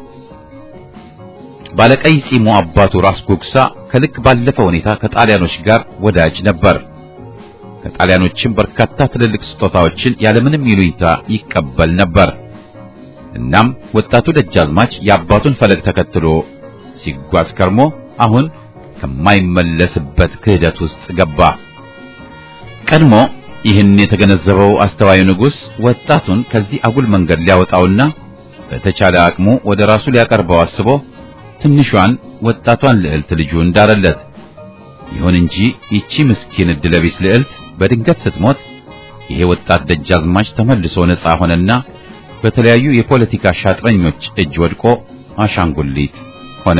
ባለቀይ ጺሙ አባቱ ራስ ጉግሳ ከልክ ባለፈ ሁኔታ ከጣሊያኖች ጋር ወዳጅ ነበር። ከጣሊያኖችም በርካታ ትልልቅ ስጦታዎችን ያለምንም ይሉኝታ ይቀበል ነበር። እናም ወጣቱ ደጃዝማች የአባቱን ፈለግ ተከትሎ ሲጓዝ ከርሞ አሁን ከማይመለስበት ክህደት ውስጥ ገባ። ቀድሞ ይህን የተገነዘበው አስተዋዩ ንጉሥ ወጣቱን ከዚህ አጉል መንገድ ሊያወጣውና በተቻለ አቅሙ ወደ ራሱ ሊያቀርበው አስቦ ትንሿን ወጣቷን ልዕልት ልጁን ዳረለት። ይሁን እንጂ ይቺ ምስኪን ዕድለቢስ ልዕልት በድንገት ስትሞት ይሄ ወጣት ደጃዝማች ተመልሶ ነፃ ሆነና በተለያዩ የፖለቲካ ሻጥረኞች እጅ ወድቆ አሻንጉሊት ሆነ።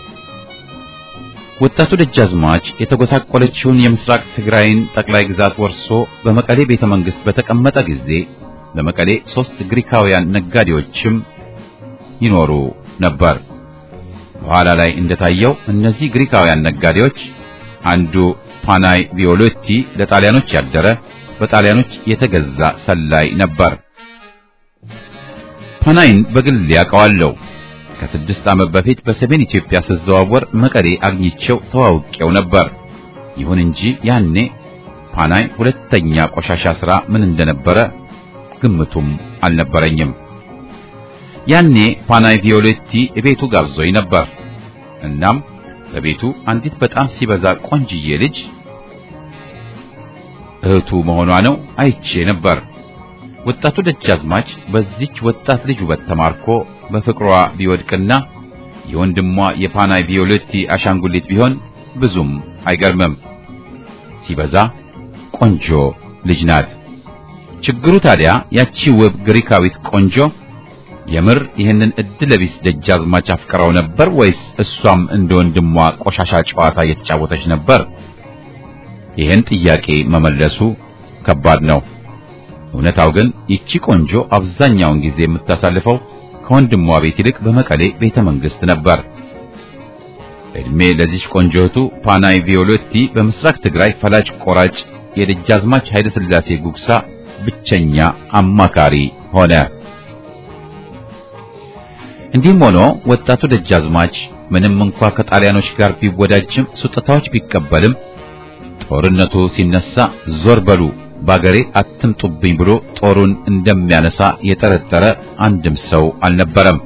ወጣቱ ደጃዝማች የተጎሳቆለችውን የምስራቅ ትግራይን ጠቅላይ ግዛት ወርሶ በመቀሌ ቤተ መንግሥት በተቀመጠ ጊዜ በመቀሌ 3 ግሪካውያን ነጋዴዎችም ይኖሩ ነበር። በኋላ ላይ እንደታየው እነዚህ ግሪካውያን ነጋዴዎች አንዱ ፓናይ ቪዮሎቲ ለጣሊያኖች ያደረ በጣሊያኖች የተገዛ ሰላይ ነበር። ፓናይን በግል ያውቀዋለሁ። ከ6 ዓመት በፊት በሰሜን ኢትዮጵያ ስዘዋወር መቀሌ አግኝቼው ተዋውቄው ነበር። ይሁን እንጂ ያኔ ፓናይ ሁለተኛ ቆሻሻ ሥራ ምን እንደነበረ ግምቱም አልነበረኝም። ያኔ ፓናይ ቪዮሎቲ ቤቱ ጋብዞኝ ነበር። እናም በቤቱ አንዲት በጣም ሲበዛ ቆንጅዬ ልጅ እህቱ መሆኗ ነው አይቼ ነበር። ወጣቱ ደጃዝማች በዚች ወጣት ልጅ ውበት ተማርኮ በፍቅሯ ቢወድቅና የወንድሟ የፓናይ ቪዮሎቲ አሻንጉሊት ቢሆን ብዙም አይገርምም። ሲበዛ ቆንጆ ልጅ ናት። ችግሩ ታዲያ ያቺ ውብ ግሪካዊት ቆንጆ የምር ይህንን ዕድለቢስ ደጃዝማች አፍቅራው ነበር ወይስ እሷም እንደ ወንድሟ ቆሻሻ ጨዋታ እየተጫወተች ነበር? ይህን ጥያቄ መመለሱ ከባድ ነው። እውነታው ግን ይቺ ቆንጆ አብዛኛውን ጊዜ የምታሳልፈው ከወንድሟ ቤት ይልቅ በመቀሌ ቤተ መንግሥት ነበር። እድሜ ለዚች ቆንጆቱ ፓናይ ቪዮሎቲ በምስራቅ ትግራይ ፈላጭ ቆራጭ የደጃዝማች ኃይለ ሥላሴ ጉግሳ ብቸኛ አማካሪ ሆነ። እንዲህም ሆኖ ወጣቱ ደጃዝማች ምንም እንኳ ከጣሊያኖች ጋር ቢወዳጅም ስጦታዎች ቢቀበልም ጦርነቱ ሲነሳ ዞር በሉ ባገሬ አትምጡብኝ ብሎ ጦሩን እንደሚያነሳ የጠረጠረ አንድም ሰው አልነበረም።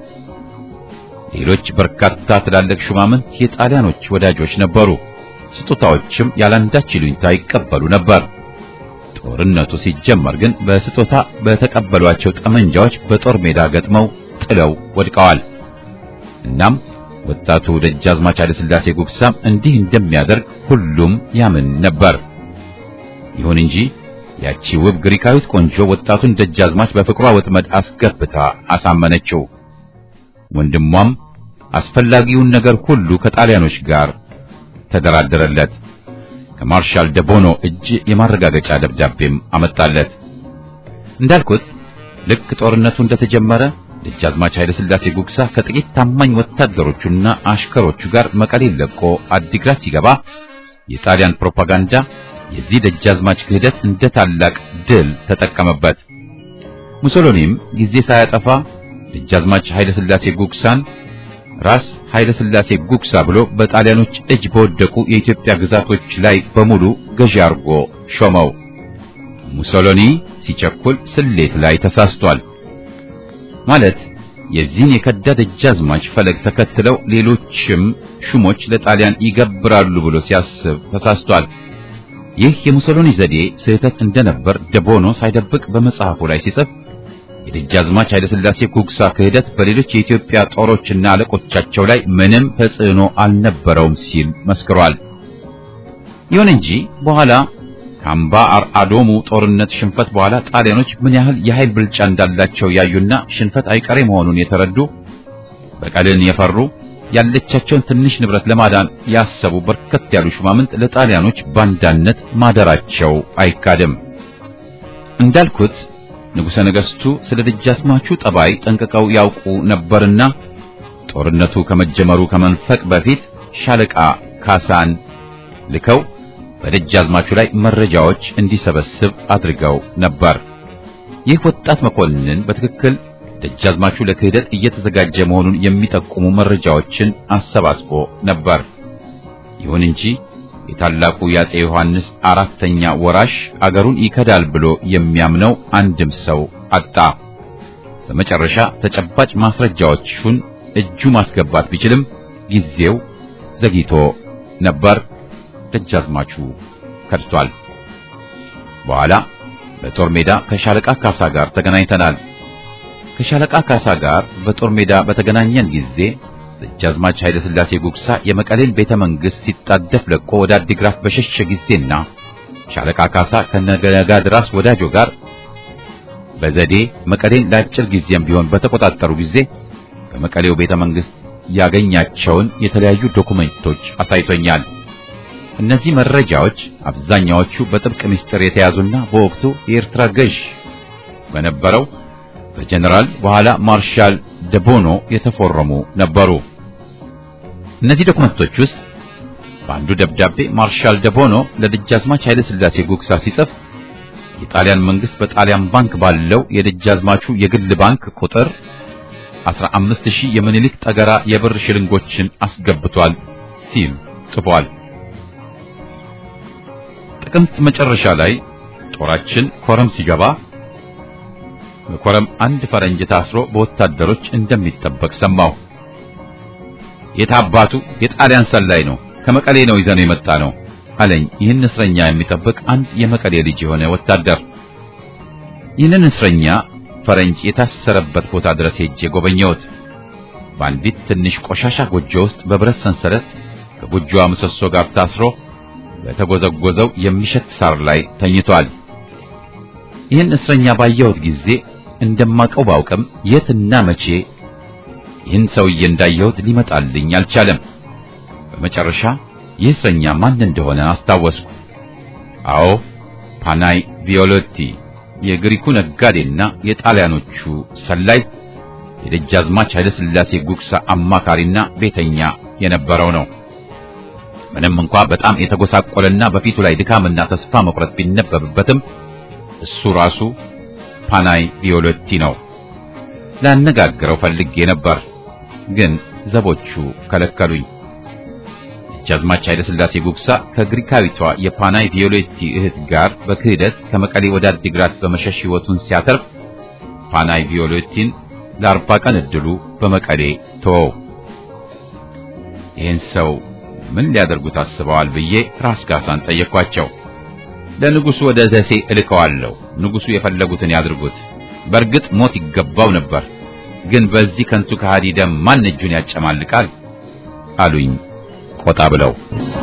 ሌሎች በርካታ ትላልቅ ሹማምንት የጣሊያኖች ወዳጆች ነበሩ። ስጦታዎችም ያላንዳች ይሉኝታ ይቀበሉ ነበር። ጦርነቱ ሲጀመር ግን በስጦታ በተቀበሏቸው ጠመንጃዎች በጦር ሜዳ ገጥመው ጥለው ወድቀዋል። እናም ወጣቱ ደጃዝማች ኃይለ ሥላሴ ጉግሳም እንዲህ እንደሚያደርግ ሁሉም ያምን ነበር። ይሁን እንጂ ያቺ ውብ ግሪካዊት ቆንጆ ወጣቱን ደጃዝማች በፍቅሯ ወጥመድ አስገብታ አሳመነችው። ወንድሟም አስፈላጊውን ነገር ሁሉ ከጣሊያኖች ጋር ተደራደረለት። ከማርሻል ደቦኖ እጅ የማረጋገጫ ደብዳቤም አመጣለት። እንዳልኩት ልክ ጦርነቱ እንደተጀመረ ደጃዝማች ኃይለ ሥላሴ ጉግሳ ከጥቂት ታማኝ ወታደሮቹና አሽከሮቹ ጋር መቀሌ ለቆ አዲግራት ሲገባ የጣሊያን ፕሮፓጋንዳ የዚህ ደጃዝማች ክህደት እንደ ታላቅ ድል ተጠቀመበት። ሙሶሎኒም ጊዜ ሳያጠፋ ደጃዝማች ኃይለ ሥላሴ ጉግሳን ራስ ኃይለ ሥላሴ ጉግሳ ብሎ በጣሊያኖች እጅ በወደቁ የኢትዮጵያ ግዛቶች ላይ በሙሉ ገዢ አድርጎ ሾመው። ሙሶሎኒ ሲቸኩል ስሌት ላይ ተሳስቷል። ማለት የዚህን የከዳ ደጃዝማች ፈለግ ተከትለው ሌሎችም ሹሞች ለጣሊያን ይገብራሉ ብሎ ሲያስብ ተሳስቷል። ይህ የሙሶሎኒ ዘዴ ስህተት እንደነበር ደቦኖ ሳይደብቅ በመጽሐፉ ላይ ሲጽፍ የደጃዝማች ኃይለ ሥላሴ ጉግሳ ክህደት በሌሎች የኢትዮጵያ ጦሮችና አለቆቻቸው ላይ ምንም ተጽዕኖ አልነበረውም ሲል መስክሯል። ይሁን እንጂ በኋላ ካምባ አርአዶሙ ጦርነት ሽንፈት በኋላ ጣሊያኖች ምን ያህል የኃይል ብልጫ እንዳላቸው ያዩና ሽንፈት አይቀሬ መሆኑን የተረዱ በቀልን የፈሩ ያለቻቸውን ትንሽ ንብረት ለማዳን ያሰቡ በርከት ያሉ ሹማምንት ለጣሊያኖች ባንዳነት ማደራቸው አይካድም። እንዳልኩት ንጉሠ ነገሥቱ ስለ ደጃዝማቹ ጠባይ ጠንቅቀው ያውቁ ነበርና ጦርነቱ ከመጀመሩ ከመንፈቅ በፊት ሻለቃ ካሳን ልከው በደጃዝማቹ ላይ መረጃዎች እንዲሰበስብ አድርገው ነበር። ይህ ወጣት መኮንን በትክክል ደጃዝማቹ ለክህደት እየተዘጋጀ መሆኑን የሚጠቁሙ መረጃዎችን አሰባስቦ ነበር። ይሁን እንጂ የታላቁ የአፄ ዮሐንስ አራተኛ ወራሽ አገሩን ይከዳል ብሎ የሚያምነው አንድም ሰው አጣ። በመጨረሻ ተጨባጭ ማስረጃዎችን እጁ ማስገባት ቢችልም ጊዜው ዘግይቶ ነበር። ደጃዝማቹ ከድቷል። በኋላ በጦር ሜዳ ከሻለቃ ካሳ ጋር ተገናኝተናል። ከሻለቃ ካሳ ጋር በጦር ሜዳ በተገናኘን ጊዜ ደጃዝማች ኃይለ ሥላሴ ጉግሳ የመቀሌን ቤተ መንግሥት ሲጣደፍ ለቆ ወደ አዲግራት በሸሸ ጊዜና ሻለቃ ካሳ ከነገድራስ ወዳጆ ጋር በዘዴ መቀሌን ለአጭር ጊዜም ቢሆን በተቆጣጠሩ ጊዜ በመቀሌው ቤተ መንግሥት ያገኛቸውን የተለያዩ ዶኩሜንቶች አሳይቶኛል። እነዚህ መረጃዎች አብዛኛዎቹ በጥብቅ ምስጢር የተያዙና በወቅቱ የኤርትራ ገዥ በነበረው በጀነራል በኋላ ማርሻል ደቦኖ የተፈረሙ ነበሩ። እነዚህ ዶኩሜንቶች ውስጥ በአንዱ ደብዳቤ ማርሻል ደቦኖ ለደጃዝማች ኃይለ ሥላሴ ጉግሳ ሲጽፍ የጣሊያን መንግስት በጣሊያን ባንክ ባለው የደጃዝማቹ የግል ባንክ ቁጥር 15000 የምኒልክ ጠገራ የብር ሽልንጎችን አስገብቷል ሲል ጽፏል። ጥቅምት መጨረሻ ላይ ጦራችን ኮረም ሲገባ በኮረም አንድ ፈረንጅ ታስሮ በወታደሮች እንደሚጠበቅ ሰማሁ። የታባቱ የጣሊያን ሰላይ ነው፣ ከመቀሌ ነው ይዘነው የመጣ ነው አለኝ። ይህን እስረኛ የሚጠብቅ አንድ የመቀሌ ልጅ የሆነ ወታደር። ይህንን እስረኛ ፈረንጅ የታሰረበት ቦታ ድረስ ሄጄ ጎበኘሁት። በአንዲት ትንሽ ቆሻሻ ጎጆ ውስጥ በብረት ሰንሰለት ከጎጆዋ ምሰሶ ጋር ታስሮ በተጎዘጎዘው የሚሸት ሳር ላይ ተኝቷል። ይህን እስረኛ ባየሁት ጊዜ እንደማቀው ባውቅም የትና መቼ ይህን ሰውዬ እንዳየሁት ሊመጣልኝ አልቻለም። በመጨረሻ ይህ እስረኛ ማን እንደሆነ አስታወስኩ። አዎ ፓናይ ቪዮሎቲ የግሪኩ ነጋዴና የጣሊያኖቹ ሰላይ የደጃዝማች ኃይለ ሥላሴ ጉግሳ አማካሪና ቤተኛ የነበረው ነው። ምንም እንኳን በጣም የተጎሳቆለና በፊቱ ላይ ድካምና ተስፋ መቁረጥ ቢነበብበትም እሱ ራሱ ፓናይ ቪዮሎቲ ነው። ላነጋግረው ፈልጌ ነበር፣ ግን ዘቦቹ ከለከሉኝ። ደጃዝማች ኃይለ ሥላሴ ጉግሳ ከግሪካዊቷ የፓናይ ቪዮሎቲ እህት ጋር በክህደት ከመቀሌ ወደ አዲግራት በመሸሽ ሕይወቱን ሲያተርፍ ፓናይ ቪዮሎቲን ለ40 ቀን እድሉ በመቀሌ ተወው። ይህን ሰው ምን ሊያደርጉት አስበዋል ብዬ ራስ ካሳን ጠየቅኳቸው። ለንጉሱ ወደ ደሴ እልከዋለሁ፣ ንጉሱ የፈለጉትን ያድርጉት። በእርግጥ ሞት ይገባው ነበር፣ ግን በዚህ ከንቱ ከሃዲ ደም ማን እጁን ያጨማልቃል አሉኝ ቆጣ ብለው።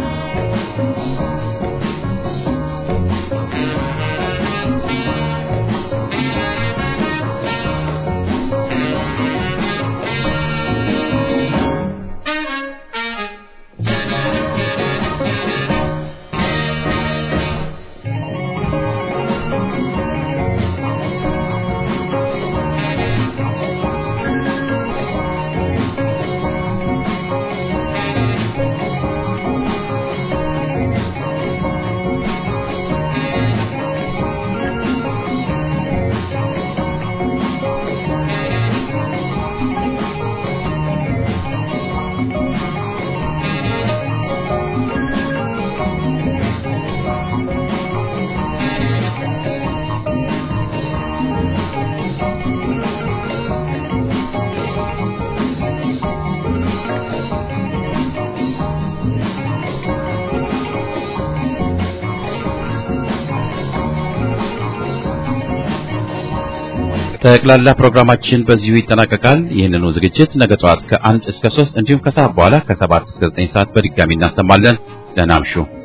ጠቅላላ ፕሮግራማችን በዚሁ ይጠናቀቃል። ይህንኑ ዝግጅት ነገ ጠዋት ከ1 እስከ 3 እንዲሁም ከሰዓት በኋላ ከ7 እስከ 9 ሰዓት በድጋሚ እናሰማለን። ደህና እምሹ።